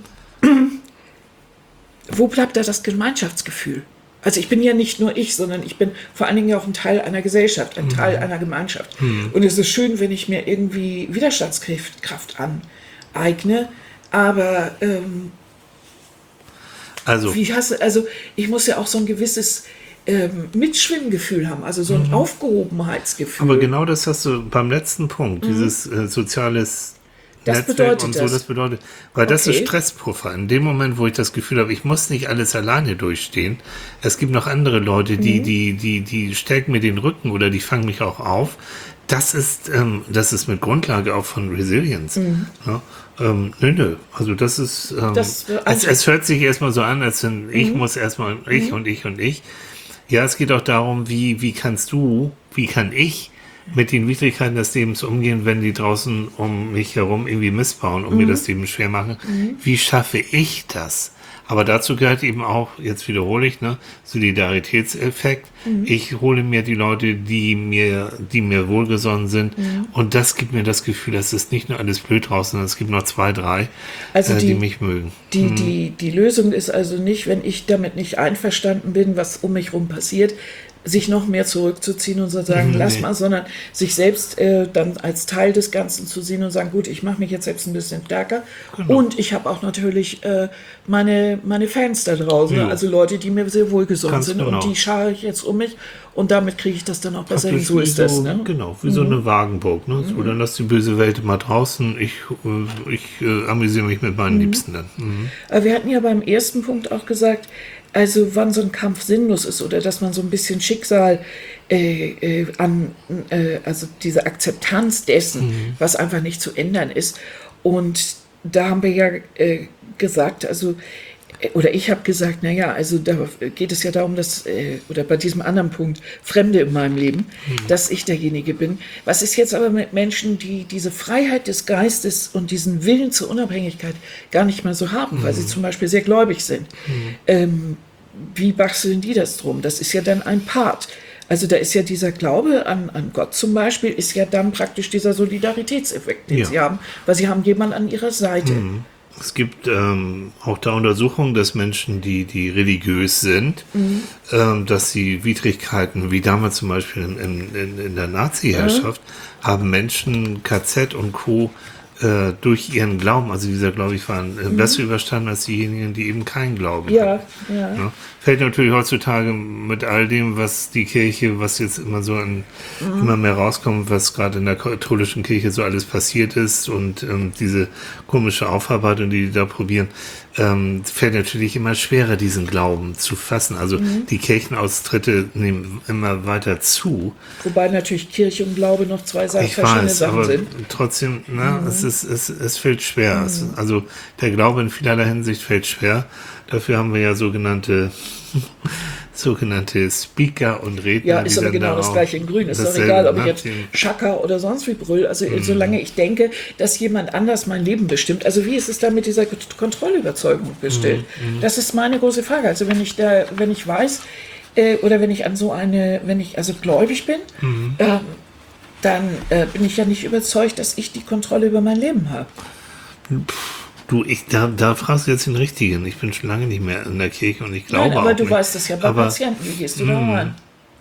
wo bleibt da das Gemeinschaftsgefühl? Also ich bin ja nicht nur ich, sondern ich bin vor allen Dingen ja auch ein Teil einer Gesellschaft, ein mhm. Teil einer Gemeinschaft. Mhm. Und es ist schön, wenn ich mir irgendwie Widerstandskraft Kraft aneigne, aber ähm, also. wie hast du, also ich muss ja auch so ein gewisses ähm, Mitschwimmgefühl haben, also so ein mhm. Aufgehobenheitsgefühl. Aber genau das hast du beim letzten Punkt, mhm. dieses äh, soziales Das bedeutet und so, das. das bedeutet, weil das Okay. ist Stresspuffer. In dem Moment, wo ich das Gefühl habe, ich muss nicht alles alleine durchstehen. Es gibt noch andere Leute, die, Mhm. die, die, die stärken mir den Rücken oder die fangen mich auch auf. Das ist, ähm, das ist mit Grundlage auch von Resilienz. Mhm. Ja, ähm, nö, nö. Also das ist, ähm, Das, äh, es, es hört sich erstmal so an, als wenn ich muss erstmal ich Mhm. und ich und ich. Ja, es geht auch darum, wie, wie kannst du, wie kann ich mit den Widrigkeiten des Lebens umgehen, wenn die draußen um mich herum irgendwie missbauen und Mhm. mir das Leben schwer machen. Wie schaffe ich das? Aber dazu gehört eben auch, jetzt wiederhole ich, ne, Solidaritätseffekt. Mhm. Ich hole mir die Leute, die mir, die mir wohlgesonnen sind. Mhm. Und das gibt mir das Gefühl, dass es nicht nur alles blöd draußen, sondern es gibt noch zwei, drei, Also äh, die, die- mich mögen. Die, die, die Lösung ist also nicht, wenn ich damit nicht einverstanden bin, was um mich herum passiert, sich noch mehr zurückzuziehen und zu sagen, Mhm, lass nee. mal, sondern sich selbst äh, dann als Teil des Ganzen zu sehen und sagen, gut, ich mache mich jetzt selbst ein bisschen stärker. Genau. Und ich habe auch natürlich äh, meine, meine Fans da draußen, Jo. also Leute, die mir sehr wohlgesonnen Ganz sind genau. und die schare ich jetzt um mich und damit kriege ich das dann auch besser hin. Praktisch So wie ist das. Ne? Genau, wie so eine Wagenburg. Ne? So, dann lass die böse Welt mal draußen. Ich, äh, ich äh, amüsiere mich mit meinen Liebsten dann. Mhm. Aber wir hatten ja beim ersten Punkt auch gesagt, also wann so ein Kampf sinnlos ist oder dass man so ein bisschen Schicksal äh, äh, an, äh, also diese Akzeptanz dessen, was einfach nicht zu ändern ist. Und da haben wir ja äh, gesagt, also äh, oder ich habe gesagt, naja, also da geht es ja darum, dass, äh, oder bei diesem anderen Punkt, Fremde in meinem Leben, dass ich derjenige bin. Was ist jetzt aber mit Menschen, die diese Freiheit des Geistes und diesen Willen zur Unabhängigkeit gar nicht mal so haben, weil sie zum Beispiel sehr gläubig sind? Ähm, wie basteln die das drum? Das ist ja dann ein Part. Also da ist ja dieser Glaube an, an Gott zum Beispiel, ist ja dann praktisch dieser Solidaritätseffekt, den Ja. sie haben, weil sie haben jemanden an ihrer Seite. Es gibt ähm, auch da Untersuchungen, dass Menschen, die, die religiös sind, ähm, dass sie Widrigkeiten, wie damals zum Beispiel in, in, in, in der Nazi-Herrschaft, haben Menschen K Z und Co. Äh, durch ihren Glauben, also dieser Glaube ich, waren äh, besser überstanden als diejenigen, die eben keinen Glauben Ja, hatten. ja. Ja. Fällt natürlich heutzutage mit all dem, was die Kirche, was jetzt immer so an, immer mehr rauskommt, was gerade in der katholischen Kirche so alles passiert ist und ähm, diese komische Aufarbeitung, die die da probieren, ähm, fällt natürlich immer schwerer, diesen Glauben zu fassen. Also die Kirchenaustritte nehmen immer weiter zu. Wobei natürlich Kirche und Glaube noch zwei Sa- Ich verschiedene weiß, Sachen aber sind. trotzdem, ne, es, ist, es, es fällt schwer. Es, also der Glaube in vielerlei Hinsicht fällt schwer. Dafür haben wir ja sogenannte sogenannte Speaker und Redner. Ja, ist die aber dann genau da das auch gleiche in Grün. Ist doch dasselbe, egal, ob ich ne, jetzt den- Schakka oder sonst wie brüll. Also solange ich denke, dass jemand anders mein Leben bestimmt. Also wie ist es da mit dieser Kont- Kontrollüberzeugung bestellt? Das ist meine große Frage. Also wenn ich da, wenn ich weiß, äh, oder wenn ich an so eine, wenn ich also gläubig bin, ähm, dann äh, bin ich ja nicht überzeugt, dass ich die Kontrolle über mein Leben habe. Du, ich, da, da fragst du jetzt den Richtigen. Ich bin schon lange nicht mehr in der Kirche und ich glaube Nein, aber auch du nicht. weißt das ja bei Aber, Patienten. Wie gehst du da rein?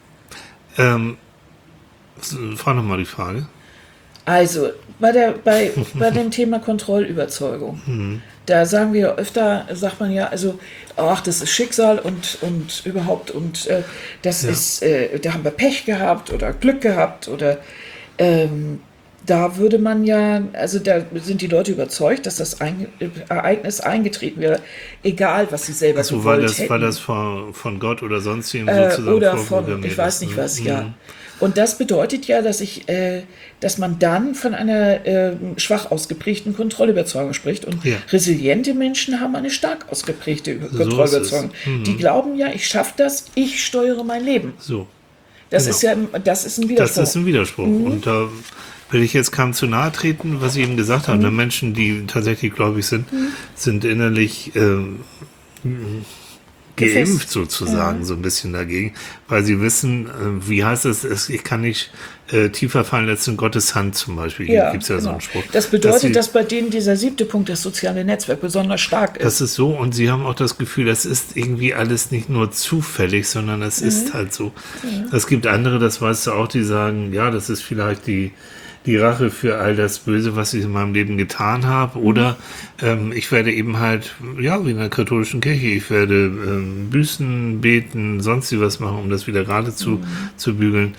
Ähm, frag nochmal die Frage. Also, bei, der, bei, bei dem Thema Kontrollüberzeugung, da sagen wir ja öfter, sagt man ja, also, ach, das ist Schicksal und, und überhaupt, und äh, das Ja. ist, äh, da haben wir Pech gehabt oder Glück gehabt oder ähm, da würde man ja, also da sind die Leute überzeugt, dass das ein, Ereignis eingetreten wäre, egal was sie selber Also gewollt war das, hätten. war das von, von Gott oder sonst wem Äh, sozusagen oder von, vorprogrammiert ich weiß ist, nicht ne? was, ja. Mhm. Und das bedeutet ja, dass ich, äh, dass man dann von einer äh, schwach ausgeprägten Kontrollüberzeugung spricht. Und Ja. resiliente Menschen haben eine stark ausgeprägte Über- So Kontrollüberzeugung. ist es. Mhm. Die glauben ja, ich schaffe das, ich steuere mein Leben. So, Das Genau. ist ja, das ist ein Widerspruch. das ist ein Widerspruch. Und da will ich jetzt kaum zu nahe treten, was ich eben gesagt habe. Mhm. Menschen, die tatsächlich gläubig sind, sind innerlich ähm, geimpft sozusagen, ja. so ein bisschen dagegen, weil sie wissen, äh, wie heißt es, es, ich kann nicht äh, tiefer fallen als in Gottes Hand zum Beispiel. Ja, gibt es ja genau. so einen Spruch. Das bedeutet, dass, sie, dass bei denen dieser siebte Punkt, das soziale Netzwerk, besonders stark ist. Das ist so, und sie haben auch das Gefühl, das ist irgendwie alles nicht nur zufällig, sondern es mhm. ist halt so. Mhm. Es gibt andere, das weißt du auch, die sagen, ja, das ist vielleicht die die Rache für all das Böse, was ich in meinem Leben getan habe. Oder ähm, ich werde eben halt, ja, wie in der katholischen Kirche, ich werde ähm, büßen, beten, sonst was machen, um das wieder gerade zu, mhm. zu bügeln.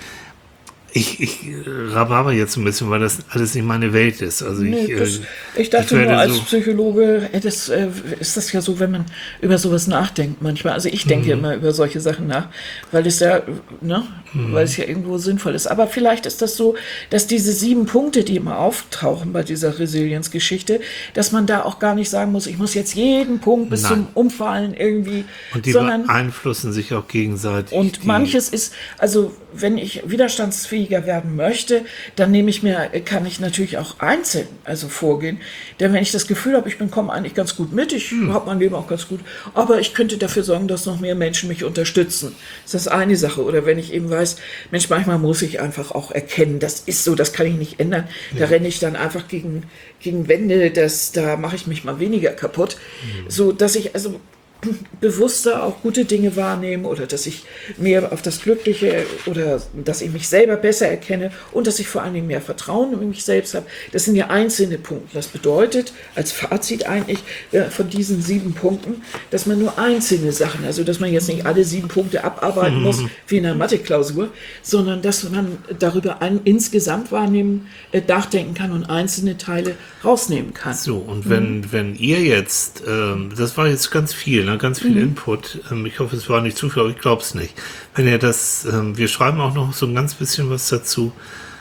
Ich, ich rababer jetzt ein bisschen, weil das alles nicht meine Welt ist. Also nee, ich, das, ich dachte ich nur, als so Psychologe äh, das, äh, ist das ja so, wenn man über sowas nachdenkt manchmal. Also ich denke mhm. immer über solche Sachen nach, weil es ja, ne, mhm. weil es ja irgendwo sinnvoll ist. Aber vielleicht ist das so, dass diese sieben Punkte, die immer auftauchen bei dieser Resilienzgeschichte, dass man da auch gar nicht sagen muss, ich muss jetzt jeden Punkt bis Nein. zum Umfallen irgendwie. Und die sondern, beeinflussen sich auch gegenseitig. Und manches ist, also wenn ich widerstandsfähiger werden möchte, dann nehme ich mir, kann ich natürlich auch einzeln also vorgehen. Denn wenn ich das Gefühl habe, ich bin komme eigentlich ganz gut mit, ich hm. habe mein Leben auch ganz gut, aber ich könnte dafür sorgen, dass noch mehr Menschen mich unterstützen. Das ist eine Sache. Oder wenn ich eben weiß, Mensch, manchmal muss ich einfach auch erkennen, das ist so, das kann ich nicht ändern. Da ja. renne ich dann einfach gegen, gegen Wände, das, da mache ich mich mal weniger kaputt. Hm. So, dass ich also bewusster auch gute Dinge wahrnehme oder dass ich mehr auf das Glückliche oder dass ich mich selber besser erkenne und dass ich vor allen Dingen mehr Vertrauen in mich selbst habe. Das sind ja einzelne Punkte. Das bedeutet als Fazit eigentlich äh, von diesen sieben Punkten, dass man nur einzelne Sachen, also dass man jetzt nicht alle sieben Punkte abarbeiten muss wie in einer Mathe-Klausur, sondern dass man darüber ein, insgesamt wahrnehmen, äh, nachdenken kann und einzelne Teile rausnehmen kann. So, und wenn, mhm. wenn ihr jetzt, ähm, das war jetzt ganz viel, ganz viel mhm. Input. Ich hoffe, es war nicht zu viel, aber ich glaube es nicht. Wenn ihr das, wir schreiben auch noch so ein ganz bisschen was dazu,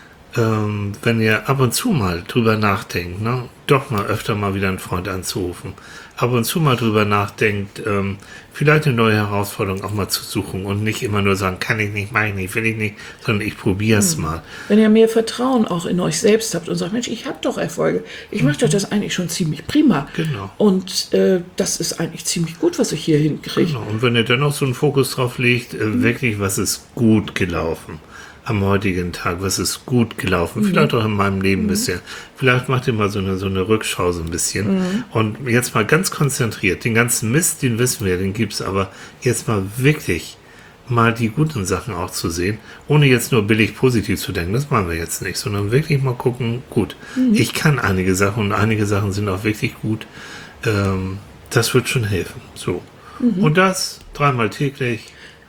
wenn ihr ab und zu mal drüber nachdenkt, ne, doch mal öfter mal wieder einen Freund anzurufen, ab und zu mal drüber nachdenkt, vielleicht eine neue Herausforderung auch mal zu suchen und nicht immer nur sagen, kann ich nicht, mache ich nicht, will ich nicht, sondern ich probiere es mhm. mal. Wenn ihr mehr Vertrauen auch in euch selbst habt und sagt, Mensch, ich habe doch Erfolge, ich mhm. mache doch das eigentlich schon ziemlich prima. Genau. Und äh, das ist eigentlich ziemlich gut, was ich hier hinkriege. Genau. Und wenn ihr dann noch so einen Fokus drauf legt, äh, mhm. wirklich, was ist gut gelaufen am heutigen Tag, was ist gut gelaufen, mhm. vielleicht auch in meinem Leben mhm. bisher. Vielleicht macht ihr mal so eine, so eine Rückschau so ein bisschen mhm. und jetzt mal ganz konzentriert, den ganzen Mist, den wissen wir, den gibt's, aber jetzt mal wirklich mal die guten Sachen auch zu sehen, ohne jetzt nur billig positiv zu denken, das machen wir jetzt nicht, sondern wirklich mal gucken, gut, mhm. ich kann einige Sachen und einige Sachen sind auch wirklich gut, ähm, das wird schon helfen, so. Mhm. Und das dreimal täglich.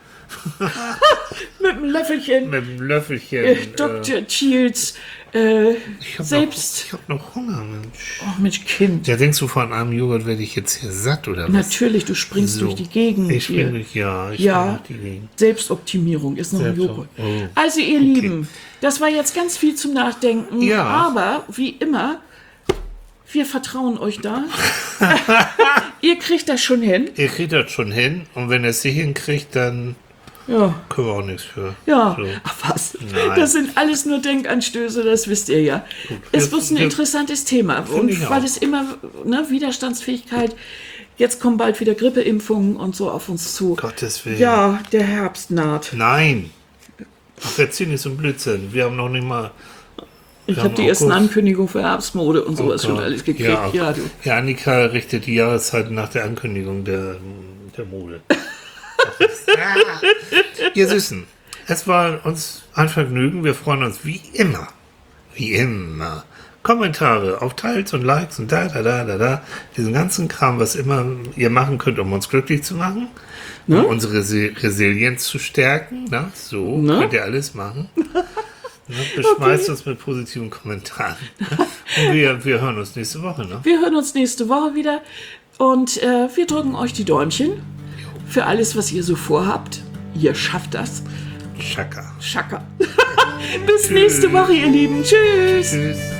Mit einem Löffelchen. Mit einem Löffelchen. Äh, Doktor Äh, Shields. Äh, ich hab selbst. Noch, ich habe noch Hunger, Mensch. Oh, Mensch, Kind. Ja, denkst du, von einem Joghurt werde ich jetzt hier satt, oder was? Natürlich, du springst so durch die Gegend. Ich springe durch, ja. Ich ja, durch die Gegend. Selbstoptimierung ist noch Selbst ein Joghurt. Oh. Also, ihr Okay. Lieben, das war jetzt ganz viel zum Nachdenken. Ja. Aber, wie immer, wir vertrauen euch da. Ihr kriegt das schon hin. Ihr kriegt das schon hin. Und wenn ihr es nicht hinkriegt, dann ja. können wir auch nichts für. Ja, so. ach was. Nein. Das sind alles nur Denkanstöße, das wisst ihr ja. Gut. Es Wir- ist ein wir- interessantes Thema. Und ich weil auch. es immer, ne, Widerstandsfähigkeit, jetzt kommen bald wieder Grippeimpfungen und so auf uns zu. Gottes Willen. Ja, der Herbst naht. Nein. Ach, erzähl nicht so einen Blödsinn. Wir haben noch nicht mal. Ich Wir habe haben die ersten August. Ankündigungen für Herbstmode und sowas Oh schon Gott. alles gekriegt. Ja, Ja, du. ja, Annika richtet die Jahreszeiten nach der Ankündigung der, der Mode. Ihr Süßen, es war uns ein Vergnügen. Wir freuen uns wie immer, wie immer. Kommentare auf Teils und Likes und da, da, da, da, da. Diesen ganzen Kram, was immer ihr machen könnt, um uns glücklich zu machen, um Ne? unsere Resi- Resilienz zu stärken. Na, so Ne? könnt ihr alles machen. Ne, beschmeißt Okay. uns mit positiven Kommentaren. Und wir, wir hören uns nächste Woche. Ne? Wir hören uns nächste Woche wieder und äh, wir drücken euch die Däumchen für alles, was ihr so vorhabt. Ihr schafft das. Chaka. Schaka. Bis nächste Woche, ihr Lieben. Tschüss. Tschüss.